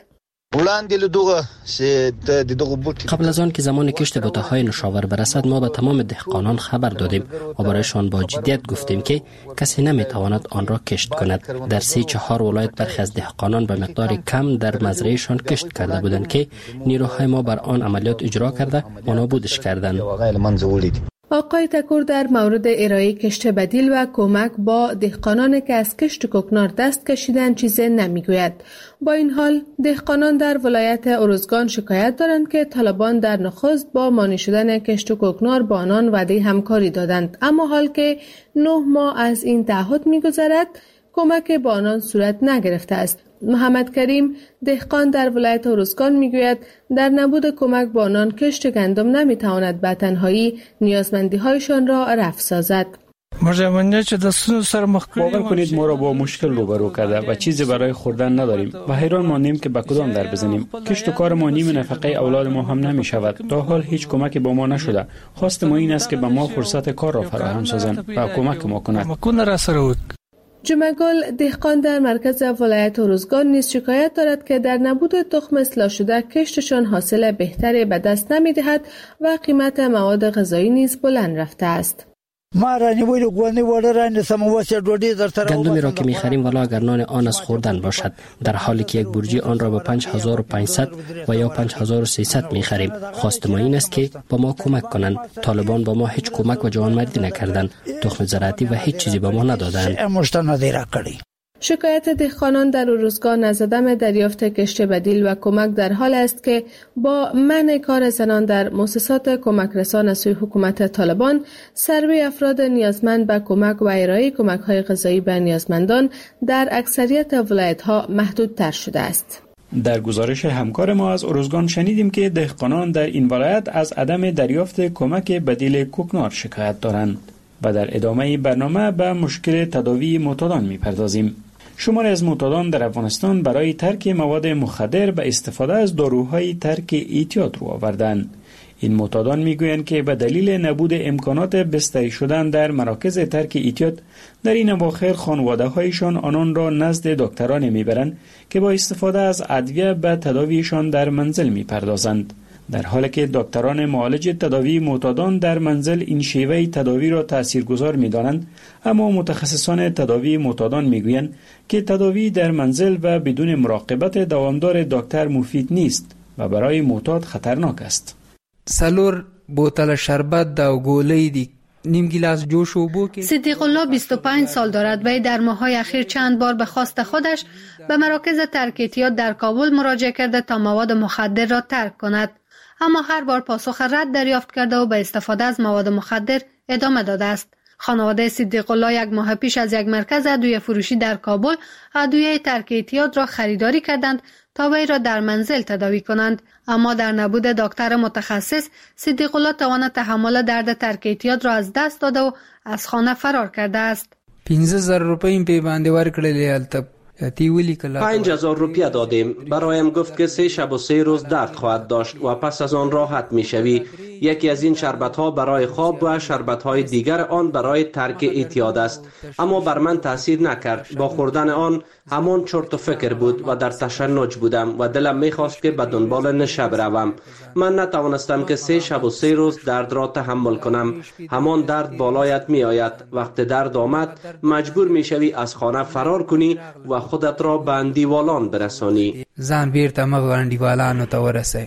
Speaker 1: قبل از آن که زمان کشت بوته‌های نوشابور برسد ما به تمام دهقانان خبر دادیم و برایشان با جدیت گفتیم که کسی نمیتواند آن را کشت کند. در 3-4 ولایت برخی از دهقانان به مقدار کم در مزرعهشان کشت کرده بودند که نیروهای ما بر آن عملیات اجرا کرده و نابودش کردند.
Speaker 3: آقای تکور در مورد ارائه کشت بدیل و کمک با دهقانان که از کشت کوکنار دست کشیدند چیزی نمیگوید. با این حال دهقانان در ولایت ارزگان شکایت دارند که طالبان در نخست با مانع شدن کشت کوکنار با آنان وعده همکاری دادند، اما حال که 9 ماه از این تعهد میگذرد کمک با آنان صورت نگرفته است. محمد کریم دهقان در ولایت ارزگان میگوید در نبود کمک با آنان کشت گندم نمیتواند به تنهایی نیازمندی هایشان را رفع سازد.
Speaker 21: باور کنید ما را با مشکل روبرو کرده و چیزی برای خوردن نداریم و حیران ماندیم که به کدام در بزنیم. کشت و کار ما نیم نفقه اولاد ما هم نمی شود. تا حال هیچ کمکی با ما نشده. خواست ما این است که به ما فرصت کار را فراهم سازند و کمک ما کنند.
Speaker 3: جمعگل دهقان در مرکز ولایت ارزگان نیز شکایت دارد که در نبود تخم اصلاح شده کشتشان حاصل بهتری به دست نمی‌دهد و قیمت مواد غذایی نیز بلند رفته است.
Speaker 1: گندمی را که می‌خریم والا اگر نان آن از خوردن باشد، در حالی که یک برجی آن را به 5500 و یا 5300 می‌خریم. خواست ما این است که با ما کمک کنند. طالبان با ما هیچ کمک و جوانمردی نکردند، تخم زراعتی و هیچ چیزی به ما ندادند.
Speaker 3: شکایت دهقانان در ارزگان از عدم دریافت کشت بدیل و کمک در حال است که با منع کار زنان در مؤسسات کمک رسان از سوی حکومت طالبان، سروی افراد نیازمند به کمک و ارائه کمک‌های غذایی به نیازمندان در اکثریت ولایت‌ها محدودتر شده است.
Speaker 21: در گزارش همکار ما از ارزگان شنیدیم که دهقانان در این ولایت از عدم دریافت کمک بدیل کوکنار شکایت دارند و در ادامه برنامه به مشکل تداوی معتادان می‌پردازیم. شماری از معتادان در افغانستان برای ترک مواد مخدر به استفاده از داروهای ترک اعتیاد رو آوردند. این معتادان میگویند که به دلیل نبود امکانات بستری شدن در مراکز ترک اعتیاد در این اواخر خانواده‌هایشان آنان را نزد دکتران میبرند که با استفاده از ادویه به تداویشان در منزل میپردازند. در حالی که دکتران معالج تداوی معتادان در منزل این شیوه تداوی را تاثیرگذار می‌دانند، اما متخصصان تداوی معتادان می‌گویند که تداوی در منزل و بدون مراقبت دوامدار دکتر مفید نیست و برای معتاد خطرناک است.
Speaker 22: سلور بوتل شربت دا گوله دی نیم گیلاس جوش و بو.
Speaker 5: صدیق الله 25 سال دارد و در ماه‌های اخیر چند بار به خواست خودش به مراکز ترک اعتیاد در کابل مراجعه کرده تا مواد مخدر را ترک کند، اما هر بار پاسخ رد دریافت کرده و به استفاده از مواد مخدر ادامه داده است. خانواده صدیق الله 1 ماه پیش از یک مرکز ادویه فروشی در کابل ادویه ترک اعتیاد را خریداری کردند تا وی را در منزل تداوی کنند، اما در نبود دکتر متخصص صدیق الله توان تحمل درد ترک اعتیاد را از دست داده و از خانه فرار کرده است.
Speaker 22: 15000 روپۍ په باندې ورکړلې البته
Speaker 13: 5000 روپیه دادیم. برایم گفت که 3 شب و 3 روز درد خواهد داشت و پس از آن راحت می شوی. یکی از این شربت ها برای خواب و شربت های دیگر آن برای ترک اعتیاد است، اما بر من تاثیر نکرد. با خوردن آن همان چرت و فکر بود و در تشنج بودم و دلم می خواست که به دنبال نشه بروم. من نتوانستم که 3 شب و 3 روز درد را تحمل کنم. همان درد بالایت می آید. وقت درد آمد مجبور می شوی از خانه فرار کنی و خودت را به اندیوالان برسانی.
Speaker 22: ځان بیرته مغ اندیوالانو ته ورسې.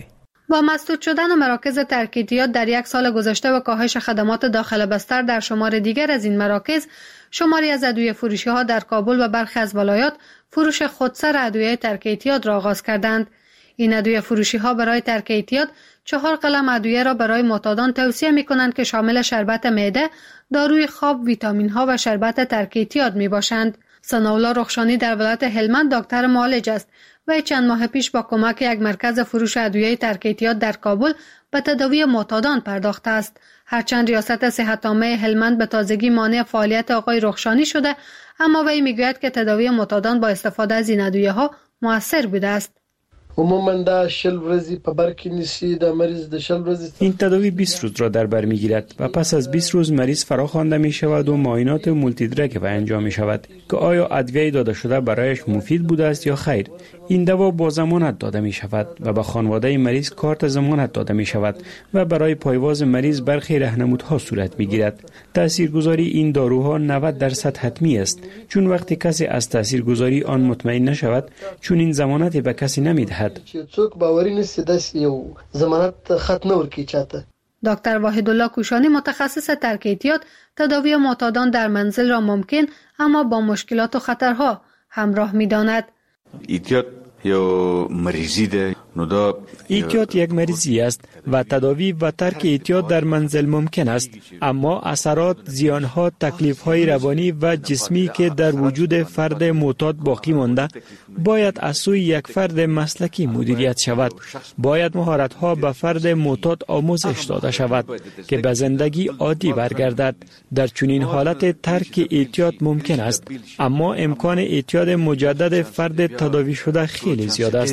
Speaker 5: با مسدود شدن مراکز ترکیتیات در یک سال گذشته و کاهش خدمات داخل بستر در شمار دیگر از این مراکز، شماری از ادویه فروشی ها در کابل و برخی از ولایات فروش خودسر ادویه ترکیتیات را آغاز کردند. این ادویه فروشی ها برای ترکیتیات 4 قلم ادویه را برای معتادان توصیه می کنند که شامل شربت معده، داروی خواب، ویتامین ها و شربت ترکیتیات می باشند. ثناءالله رخشانی در ولایت هلمند دکتر معالج است و چند ماه پیش با کمک یک مرکز فروش ادویه ترکیتیات در کابل به تداوی معتادان پرداخته است. هرچند ریاست صحت عامه هلمند به تازگی مانع فعالیت آقای رخشانی شده، اما وی میگوید که تداوی معتادان با استفاده از این ادویه ها مؤثر بوده است.
Speaker 6: عموما دا 40 ورځې په بر کې نیسي د مریض د 40 ورځې.
Speaker 25: این تداوی 20 روز را در بر میگیرد و پس از 20 روز مریض فراخوانده می شود و معاینات مولتی درک انجام می شود که آیا ادویه داده شده برایش مفید بوده است یا خیر. این دوا با ضمانت داده می شود و به خانواده مریض کارت ضمانت داده می شود و برای پایواز مریض برخی راهنمودها صورت می گیرد. تاثیرگذاری این داروها 90% حتمی است، چون وقتی کسی از تاثیرگذاری آن مطمئن نشود، چون این ضمانت به کسی نمی دهد.
Speaker 6: څوک باوري نشي داسې یو ضمانت خط نه ورکوي چاته.
Speaker 5: دکتر وحیدالله کوشانی متخصص ترکیتیات تداوی معتادان در منزل را ممکن اما با مشکلات و خطرها همراه می‌داند.
Speaker 7: ایتیات یا مریضی ده
Speaker 25: ایتیات یک مریضی است و تداوی و ترک ایتیات در منزل ممکن است، اما اثرات، زیانها، تکلیف‌های روانی و جسمی که در وجود فرد معتاد باقی مانده باید از سوی یک فرد مسلکی مدیریت شود. باید مهارت‌ها به فرد معتاد آموزش داده شود که به زندگی عادی برگردد. در چنین حالت ترک ایتیات ممکن است، اما امکان ایتیاد مجدد فرد تداوی شده خیلی زیاد است.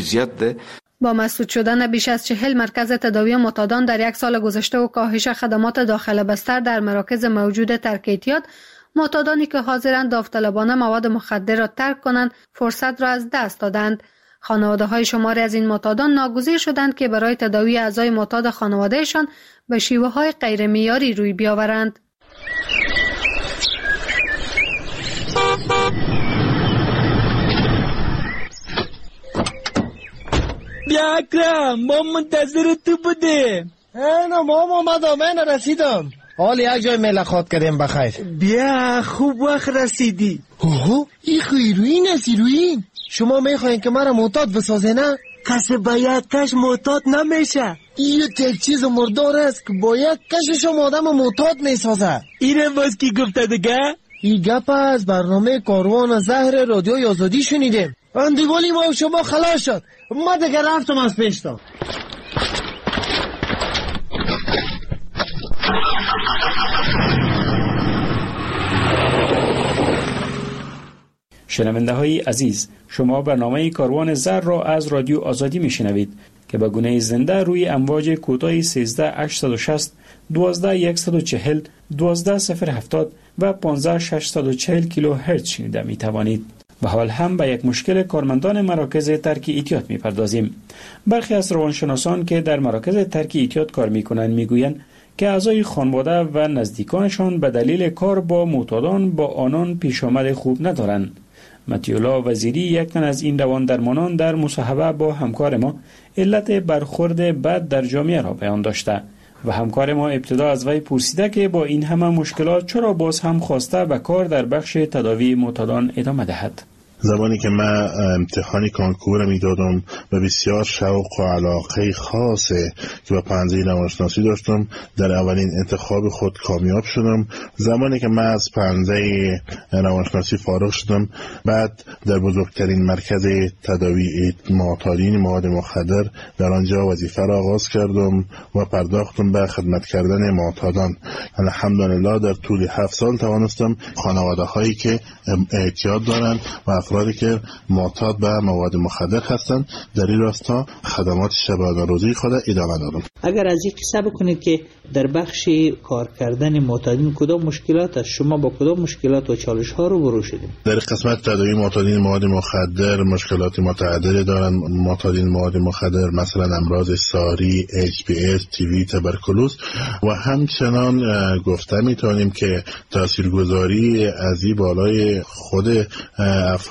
Speaker 5: با مسدود شدن بیش از 40 مرکز تداوی معتادان در یک سال گذشته و کاهش خدمات داخل بستر در مراکز موجود ترکیتیات، معتادانی که حاضرند داوطلبانه مواد مخدر را ترک کنند فرصت را از دست دادند. خانواده‌های شماری از این معتادان ناگزیر شدند که برای تداوی اعضای معتاد خانوادهشان به شیوه‌های غیر معیاری روی بیاورند.
Speaker 8: بیا اکرم، ما منتظر تو بودیم.
Speaker 6: نه ما اومدم، من رسیدم. حال یک جای ملاقات کردیم بخیر.
Speaker 8: بیا خوب وقت رسیدی.
Speaker 6: اوه این هیروئین است. هیروئین شما میخواین که مرا معتاد بسازه نه؟
Speaker 8: کسی با یک کش معتاد نمیشه.
Speaker 6: این یک چیز مردار است که با یک کشش آدم معتاد میسازه.
Speaker 8: اینه باز کی گفته دیگه؟
Speaker 6: این گپ از برنامه کاروان زهر رادیو آزادی شنیدیم. اندیوالی ما شما خلاص شد. ما دیگه رفتم از پیشتم.
Speaker 25: شنونده های عزیز، شما برنامه کاروان زر را از رادیو آزادی می شنوید که به گونه زنده روی امواج کوتاه 13860 12140 12070 و 15640 کیلوهرتز شنیده می توانید. به حال هم به یک مشکل کارمندان مراکز ترک ایتیات می پردازیم. برخی از روانشناسان که در مراکز ترک ایتیات کار می کنند می گویند که اعضای خانواده و نزدیکانشان به دلیل کار با معتادان با آنان پیش آمد خوب ندارند. متیولا وزیری، یک تن از این روان درمانان، در مصاحبه با همکار ما علت برخورد بد در جامعه را بیان داشته و همکار ما ابتدا از وی پرسیده که با این همه مشکلات چرا باز هم خواسته به کار در بخش تداوی معتادان ادامه دهد.
Speaker 23: زمانی که من امتحانی کانکور میدادم و بسیار شوق و علاقه خاصه که به پنجه روانشناسی داشتم، در اولین انتخاب خود کامیاب شدم. زمانی که من از پنجه روانشناسی فارغ شدم، بعد در بزرگترین مرکز تداوی معتادین مواد مخدر در آنجا وظیفه را آغاز کردم و پرداختم به خدمت کردن معتادان. الحمدلله در طول 7 سال توانستم خانواده هایی که اعتیاد دارند و افرادی که معتاد به مواد مخدر هستند در این راستا خدمات شبانه روزی خود ادامه دادم.
Speaker 9: اگر از این قصه بکنید که در بخش کار کردن معتادین کدام مشکلات است، شما با کدام مشکلات و چالش ها روبرو شدید؟
Speaker 23: در قسمت تداوی معتادین مواد مخدر مشکلات متعددی دارند. معتادین مواد مخدر مثلا امراض ساری، HPS، TB، تبرکلوز و همچنان گفته میتونیم که تاثیرگذاری از این بالای خود افراد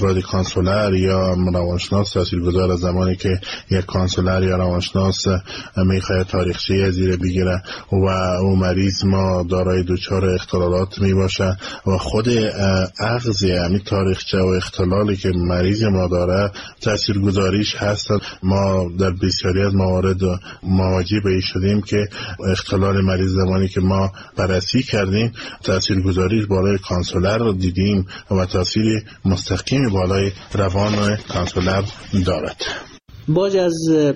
Speaker 23: افراد کانسولر یا روانشناس تاثیرگذار، زمانی که یک کانسولر یا روانشناس میخواد تاریخچه زیر بگیره و او مریض ما دارای دچار اختلالات میباشه و خود اخذ همین تاریخچه و اختلالی که مریض ما داره تاثیرگذاریش هست. ما در بسیاری از موارد مواجه به این شدیم که اختلال مریض زمانی که ما بررسی کردیم تاثیرگذاریش بالای کانسولر رو دیدیم و تاثیر مستقیم بالای روان کانسولر دارد.
Speaker 9: باز از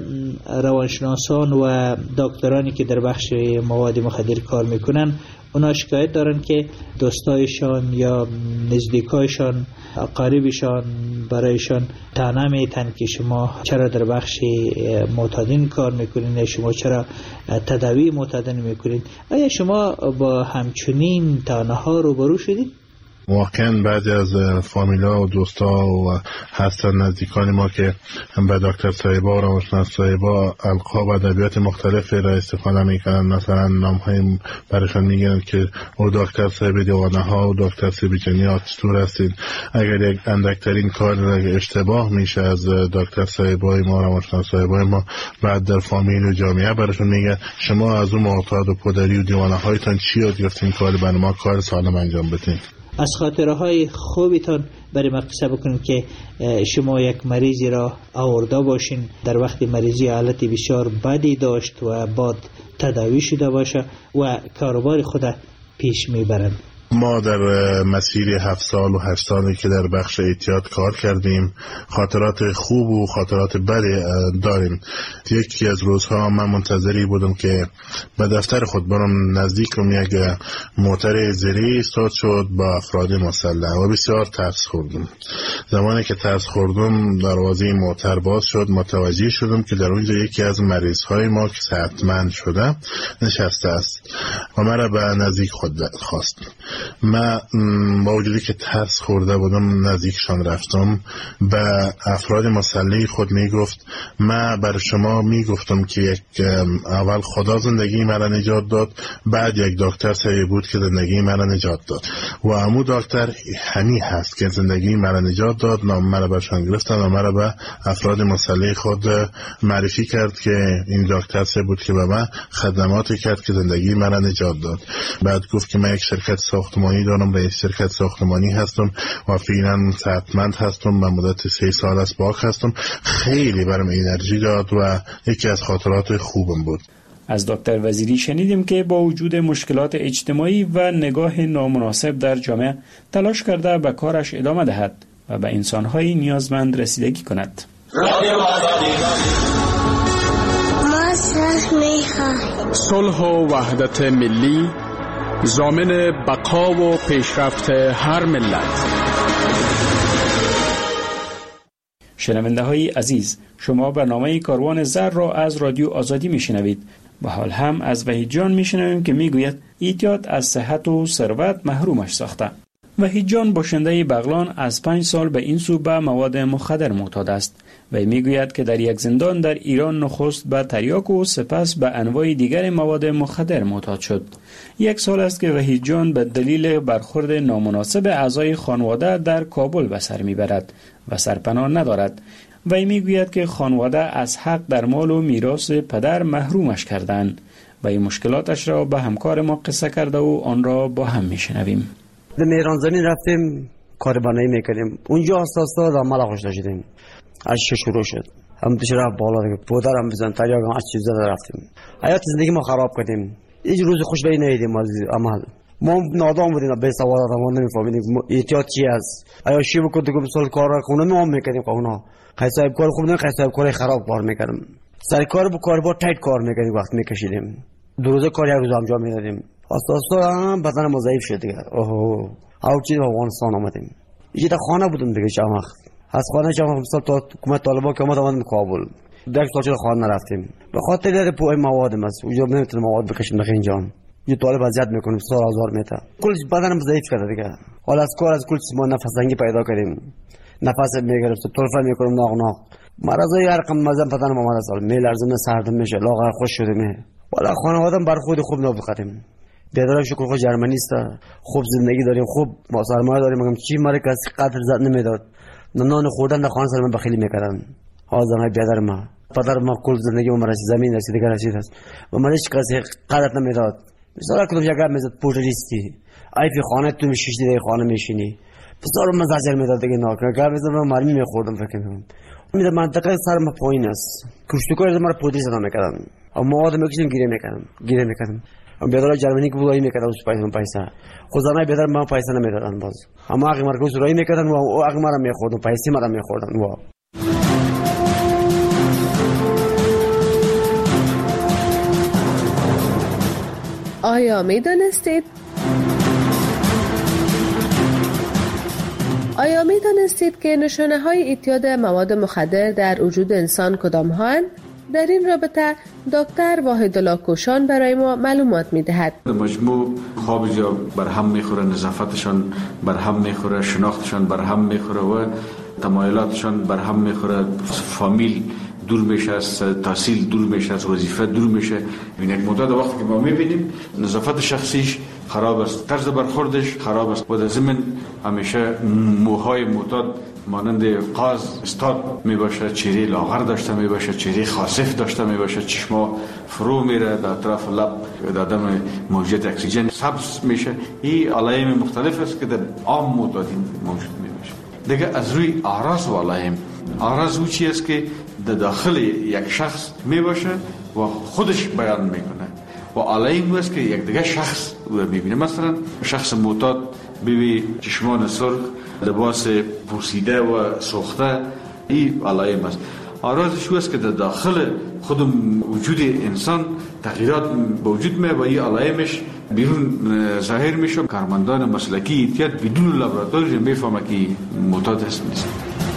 Speaker 9: روانشناسان و دکترانی که در بخش مواد مخدر کار میکنن اونا شکایت دارن که دوستایشان یا نزدیکایشان قریبشان برایشان طعنه میتن که شما چرا در بخش معتادین کار میکنین، شما چرا تداوی معتادین میکنین. آیا شما با همچنین طعنه ها روبرو شدید؟
Speaker 23: واقعا بعضی از فامیلا و دوستا و هستن نزدیکان ما که به دکتر صاحبا و روانشناس صاحبا القاب و ادبیات مختلفی را استفاده میکنن. مثلا نامهای برشان میگن که او دکتر صاحب دیوانه ها و دکتر صاحب جنیات چطور هستید. اگر یک اندکترین کار اشتباه میشه از دکتر صاحبای ما روانشناس صاحبای ما، بعد در فامیل و جامعه برشان میگن شما از اون معتاد و پدری و دیوانه هایتان چی یاد گرفتین کار برای ما کار سالم انجام بدین.
Speaker 9: از خاطره های خوبیتان برای ما قصه بکنید که شما یک مریضی را آورده باشین در وقت مریضی حالت بسیار بدی داشت و بعد تداوی شده باشه و کاروبار خود پیش میبرند.
Speaker 23: ما در مسیر 7 سال و 8 سالی که در بخش اعتیاد کار کردیم خاطرات خوب و خاطرات بدی داریم. یکی از روزها من منتظری بودم که به دفتر خود برم. نزدیکم یک موتر زری استاد شد با افراد مسلح و بسیار ترس خوردم. زمانی که ترس خوردم دروازه موتر باز شد، متوجه شدم که در اونجا یکی از مریضهای ما که صحتمند شده نشسته است و مرا به نزدیک خود خواست. من با وجودی که ترس خورده بودم نزدیکشان رفتم. به افراد مسلح خود میگفت من بر شما میگفتم که یک اول خدا زندگی مرا نجات داد، بعد یک دکتر سعی بود که زندگی مرا نجات داد و امو دکتر همی هست که زندگی مرا نجات داد. نام مرا برشان گرفتن و مرا به افراد مسلح خود معرفی کرد که این دکتر سعی بود که به من خدماتی کرد که زندگی مرا نجات داد. بعد گفت که من یک شرکت ساختمانی دارم، رئیس شرکت ساختمانی هستم و فعلا صحتمند هستم، به مدت 3 سال است باک هستم. خیلی برام انرژی داد و یکی از خاطرات خوبم بود.
Speaker 25: از دکتر وزیری شنیدیم که با وجود مشکلات اجتماعی و نگاه نامناسب در جامعه تلاش کرده به کارش ادامه دهد و به انسان‌های نیازمند رسیدگی کند.
Speaker 2: صلح و وحدت ملی ضامن بقا و پیشرفت هر ملت.
Speaker 25: شنونده های عزیز، شما برنامه کاروان زر را از رادیو آزادی میشنوید. و حال هم از وحید جان میشنویم که میگوید اعتیاد از صحت و ثروت محرومش ساخته. وحید جان باشنده بغلان از 5 سال به این سو به مواد مخدر معتاد است و میگوید که در یک زندان در ایران نخست به تریاک و سپس به انواع دیگر مواد مخدر معتاد شد. 1 سال است که وحید جان به دلیل برخورد نامناسب اعضای خانواده در کابل به سر میبرد و سرپناه ندارد. و میگوید که خانواده از حق در مال و میراث پدر محرومش کردند و این مشکلاتش را به همکار ما قصه کرده و آن را با هم میشنویم.
Speaker 24: در مهران زمین رفتیم کار بنایی میکردیم. اونجا اساسا دامال خوش داشتیم. از چه شروع شد؟ هم تو رفت بالا دیگه. پدرم بزن تریاک از چیزا رفتیم. حیات زندگی ما خراب کردیم. هیچ روز خوش به ندیدیم عمل. ما نادان بودیم، به سواد آدم نمیفهمیدیم احتیاط چی است. آیا شی بکنید که مثلا کار خونه ما میکردیم اونا. قصاب کار خوب نه، قصاب کار خراب کار میکردم. سر کار با کار با تایت کار میکردیم، وقت میکشیدیم. 2 روزه کار 1 روز انجام میدادیم. اساسا بدن ما ضعیف شد دیگه. اوه او چیز افغانستان آمدیم. یه تا خانه بودم دیگه چند وقت. از خانه چند مثلا تا حکومت طالبا که اومدم کابل. 1 سال چه خانه نرفتیم. به خاطر در پوی مواد است. اونجا نمیتونم مواد بکشیم دیگه اینجا. یه طالب اذیت میکنیم 1000 میتا. کل بدنم ضعیف کرده دیگه. حالا از کار از کل ما نفس تنگی پیدا کردیم. نفس میگرفت، طرفه میکنم ناغ. مرضای هر رقم مزن بدنم اومد سال. میلرزم سردم میشه، لاغر خوش شده می. والا خانواده‌ام بر خود خوب نبودیم. بیادرم شکر خود جرمنی است. خوب زندگی داریم، خوب ما سرمایه داریم. مگم چی مرا کسی قدر زد نمیداد. نان خوردن در خانه سر من بخیلی میکردن. حاضران بیادر ما پدر ما کل زندگی ما رسید زمین رسید دیگر رسید است و من هیچ کسی قدرت نمیداد. مثلا کدوم جگه میزد پولیستی ای فی خانه تو میشیش دیگه خانه میشینی بسیار من زجر میداد دیگه ناکر که مثلا من مرمی میخوردم فکر کنم میداد منطقه سر ما پایین است کشتکار ما رو پلیس صدا میکردن اما آدم میکشیم گیره میکردم بیادر جرمنی که بودایی میکردن اون پیسه خودانه بیادر ما پیسه نمیدادن باز اما آقای مرکز رایی میکردن و آقای مرا میخوردن پیسه مرا میخوردن و
Speaker 3: آیا می دانستید که نشانه های اعتیاد مواد مخدر در وجود انسان کدام هاند؟ در این رابطه دکتر واحدالله کوشان برای ما معلومات می دهد.
Speaker 7: مجموع خواب جا بر هم میخوره، نظافتشان بر هم میخوره، شناختشان بر هم میخوره و تمایلاتشان بر هم میخوره، فامیل دور میشه از تحصیل، دور میشه از وظیفه، دور میشه. این یک مدت وقتی که ما میبینیم نظافت شخصیش خراب است، طرز برخوردش خراب است و در ضمن همیشه موهای معتاد مانند قاز استاد میباشه، چهره لاغر داشته میباشه، چهره خاصف داشته میباشه، چشما فرو میره، در طرف لب دادم موجود اکسیژن سبز میشه. این علائم مختلف است که در عام معتادین موجود میباشه. دیگه از روی اعراض و علائم، اعراض او چی است که در داخل یک شخص میباشه و خودش بیان میکنه و علائم او است که یک دیگه شخص او رو میبینه. مثلا شخص معتاد ببی چشمان سرخ، لباس پوسیده و سوخته، این علائم است. اعراضش او است که در داخل خود وجود انسان تغییرات به وجود میاد و این علائمش بیرون ظاهر میشه. کارمندان مسلکی اعتیاد بدون لابراتوری میفهمه که معتاد هست نیست.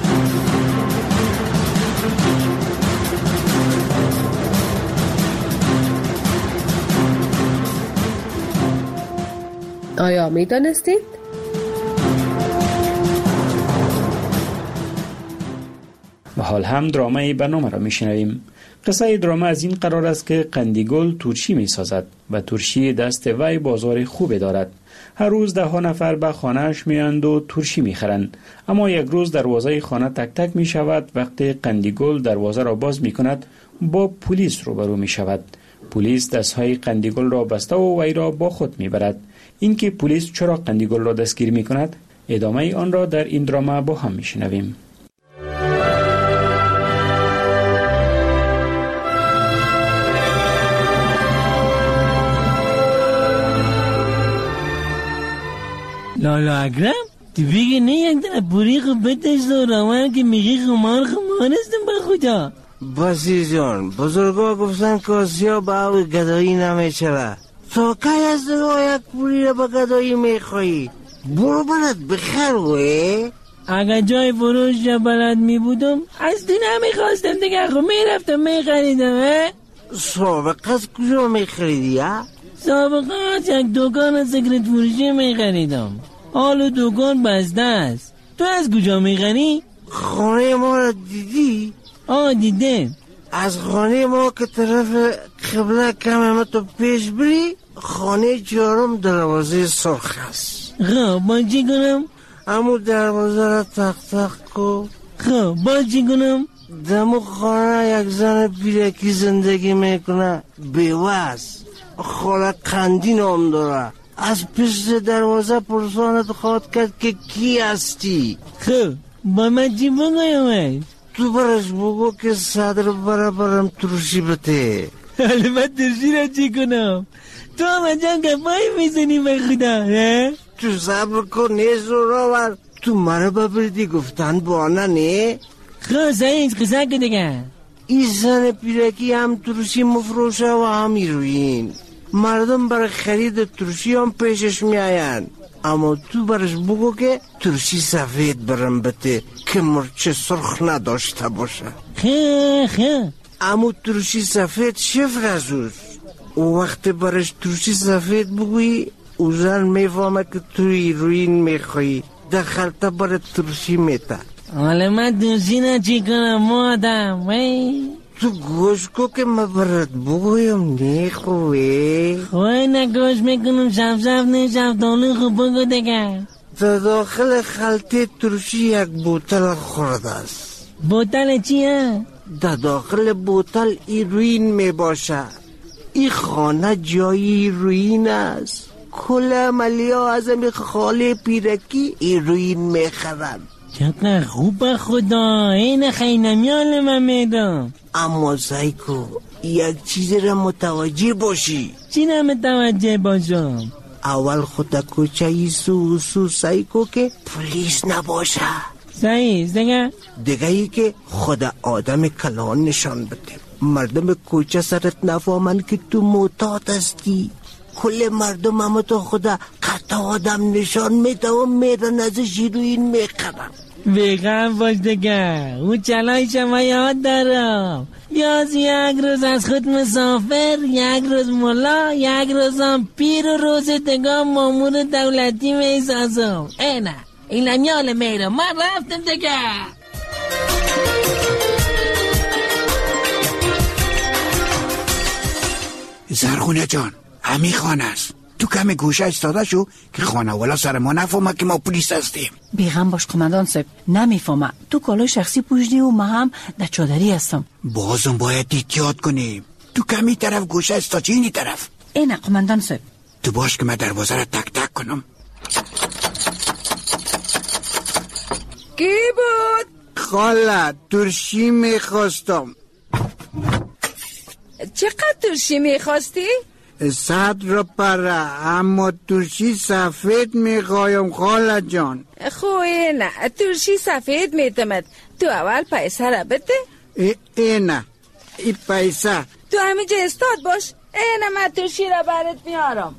Speaker 3: آیا می دانستید؟
Speaker 25: و حال هم درامه برنامه را می شنویم. قصه درامه از این قرار است که قندیگل ترشی می سازد و ترشی دست وی بازار خوبی دارد. هر روز 10 نفر به خانهش می اند و ترشی می خرند. اما یک روز دروازه خانه تک تک می شود. وقتی قندیگل دروازه را باز می کند با پلیس روبرو می شود. پلیس دستهای قندیگل را بسته و وی را با خود می برد. اینکه پلیس چرا قندیگل را دستگیر می کند؟ ادامه آن را در این درامه با هم می شنویم.
Speaker 8: لالا اکرم تو بگه نه یک دن پوری خوب بتشت و روان که میگی خمار استم با خدا.
Speaker 10: باسی جان بزرگا گفتن که آسیا با او گدایی نمیچره. تا که از دنیا یک پوری را با گدایی میخوایی برو بلد بخیر وی.
Speaker 8: اگه جای فروش را بلد میبودم از تو نمیخواستم دیگه خب میرفتم میخریدم.
Speaker 10: سابقت کجا میخریدی ها؟
Speaker 8: سابقت یک دکان سیکرت فروشی میخریدم. حالا دکان بسته است. تو از کجا میخری؟
Speaker 10: خانه ما را دیدی؟
Speaker 8: دیدم.
Speaker 10: از خانه ما که طرف قبله کم تو پیش بری خانه 4 دروازه سرخ است.
Speaker 8: خب با چی کنم؟
Speaker 10: امو دروازه را تق تق کن.
Speaker 8: خب با چی کنم؟
Speaker 10: دمو خانه یک زن پیرکی زندگی میکنه بیوز، خاله قندی نام داره. از پشت دروازه پرسانت خواهد کرد که کی هستی.
Speaker 8: خب با من چی بگویم؟
Speaker 10: تو برش بگو که صدر برم ترشی بته.
Speaker 8: حالا من ترشی را چی کنم؟ تو همه جان که پای میزنی به خدا.
Speaker 10: تو صبر کن نیز رو راور. تو مرا ببردی گفتن بانه نه.
Speaker 8: خب سعید قصه که دیگه
Speaker 10: این زن پیرکی هم ترشی مفروشه و هم ایروین. مردم برای خرید ترشی هم پیشش میاین. اما تو برش بگو که ترشی سفید برم بته که مرچه سرخ نداشته باشه.
Speaker 8: خیلی
Speaker 10: اما ترشی سفید شفر ازوز. او وقت برش ترشی سفید بگوی او زن میفهمه که توی روین میخوایی دخلتا برای ترشی میته.
Speaker 8: حالا من ترشی نه چی کنم مادم.
Speaker 10: تو گوش کو که ما برات بگویم نه خوبه.
Speaker 8: خواه نگوش میکنم شف نه شف دانو خوب بگو دیگه.
Speaker 10: در داخل خلطه ترشی یک بوتل خورده است.
Speaker 8: بوتل چیه؟
Speaker 10: در داخل بوتل هیروئین می باشه. این خانه جای هیروئین است. کل عملیا از این خاله پیرکی هیروئین می خورن.
Speaker 8: چقدر خوب خدا، این خیلی نمیال من میدم.
Speaker 10: اما سایکو یک چیز را متوجه باشی.
Speaker 8: چی را متوجه باشم؟
Speaker 10: اول خود کوچه ای سو سایکو که پولیس نباشه.
Speaker 8: صحیح
Speaker 10: دیگه ای که خود آدم کلان نشان بده. مردم کوچه سرت نفهمن که تو معتاد هستی. کل مردم اما تو خدا قطع آدم نشان میده و میرن از هیروئین میخرن.
Speaker 8: بیغم باش دیگه، اون چلای شما یاد دارم. بیاز یک روز از خود مسافر، یک روز ملا، یک روز هم پیر و روز دیگه مامور دولتی میسازم. اینه این نمیال میرم، من رفتم دیگه.
Speaker 11: زرغونه جان، همی خانه است. تو کم گوشه استاده شو که خانه والا سر ما نفهمه که ما پلیس هستیم.
Speaker 12: بیغم باش قماندان صاحب، نمیفهمه. تو کالای شخصی پوشیدی و ما هم در چادری هستم.
Speaker 11: بازم باید احتیاط کنیم. تو کمی طرف گوشه استا چه اینی طرف؟
Speaker 12: اینه قماندان صاحب.
Speaker 11: تو باش که من دروازه را تک تک کنم.
Speaker 10: کی بود؟ خاله ترشی میخواستم.
Speaker 14: چقدر ترشی میخواستی؟
Speaker 10: 100 روپیه، اما ترشی سفید میخوایم خاله جان.
Speaker 14: خوی نه، ترشی سفید میتمد. تو اول پیسه را بده.
Speaker 10: اینه ای پیسه.
Speaker 14: تو همینجا استاد باش. اینه من ترشی را برات میارم.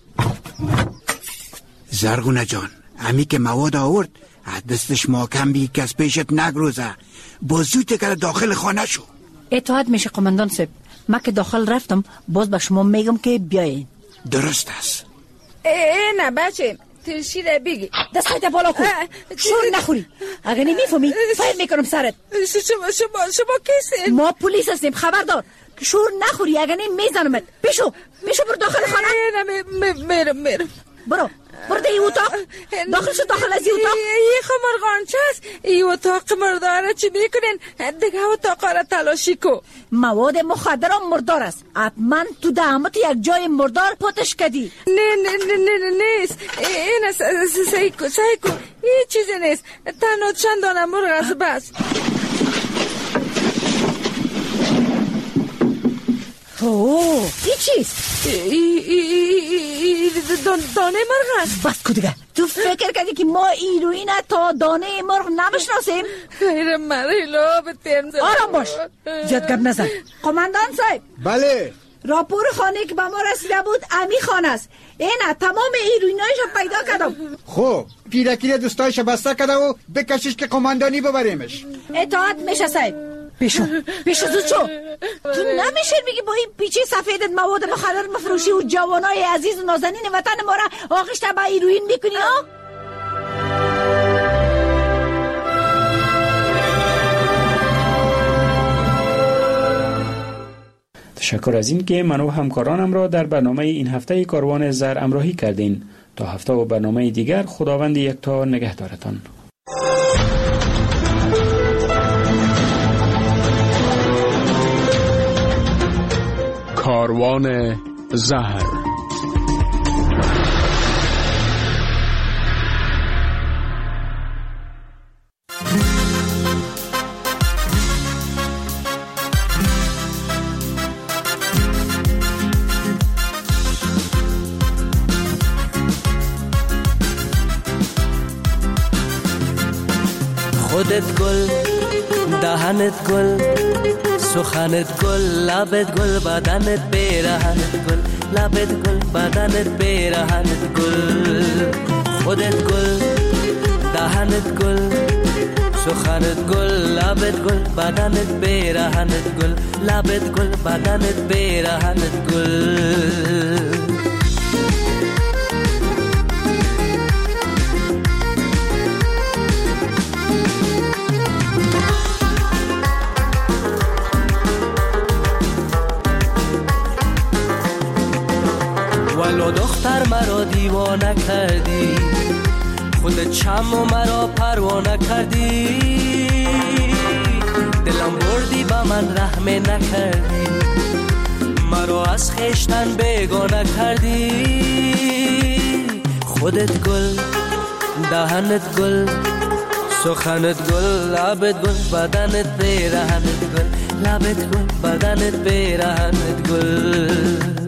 Speaker 11: زرغونه جان، همی که مواد آورد دستش محکم بی کس پیشت نگروزه. بازوی تکر داخل خانه شو.
Speaker 12: اطاعت میشه قماندان صاحب. من که داخل رفتم باز به شما میگم که بیاین.
Speaker 11: درست است.
Speaker 14: نه بچه ترشی را بگی.
Speaker 12: دستایت بالا کن. شور نخوری. اگه نمیفهمی فایر میکنم سرت.
Speaker 14: شما کسی؟
Speaker 12: ما پلیس هستیم، خبردار. که شور نخوری، اگه نمی میزنمت. پیشو برو داخل خانه.
Speaker 14: میرم.
Speaker 12: برو ده ای اتاق. داخل شو، داخل از ای اتاق.
Speaker 14: ای خمرغانچه است. ای اتاق مرداره چی میکنین؟ دیگه اتاق را تلاشی کو.
Speaker 12: مواد مخدر هم مردار است. حتما تو دهمت یک جای مردار پاتش کردی.
Speaker 14: نیست. این سایکو این چیزی نیست. تنها چند دانه مرغ از بس.
Speaker 12: اوه این چیست؟
Speaker 14: دانه مرغ است.
Speaker 12: بس کو دیگه. تو فکر کردی که ما هیروئین تا دانه مرغ نمیشناسیم؟
Speaker 14: خیر مریلا بتیم.
Speaker 12: آرام باش، زیاد گپ نزن. قماندان صاحب.
Speaker 10: بله.
Speaker 12: راپور خانه که به ما رسیده بود امی خانه است. اینه تمام هیروئینایش پیدا کردم.
Speaker 10: خب پیرکی دوستایش بسته کرده و بکشش که قماندانی ببریمش.
Speaker 12: اطاعت میشه صاحب. پیشو زود شو. تو نمیشه میگی با این پیچه سفیدت مواد مخدر مفروشی و جوانای عزیز و نازنین وطن ما را آغشته به هیروئین میکنی ها؟
Speaker 21: تشکر از این که من و همکارانم را در برنامه این هفته کاروان زر همراهی کردین. تا هفته و برنامه دیگر خداوند یکتا نگهدارتان.
Speaker 2: کاروان زهر.
Speaker 15: خودت گل، دهنت گل، سخنت گل، لبت گل، بدنت پیرهنت گل، لبت گل، بدنت پیرهنت گل. خودت گل، دهنت گل، سخنت گل، لبت گل، بدنت پیرهنت گل، لبت گل، بدنت پیرهنت گل. ولو دختر مرا دیوانه کردی، خودت چم و مرا پروانه کردی، دلم بردی با من رحم نکردی، مرا از خیشتن بیگانه کردی. خودت گل، دهنت گل، سخنت گل، لبت گل، بدنت پیرهنت گل، لبت گل، بدنت پیرهنت گل.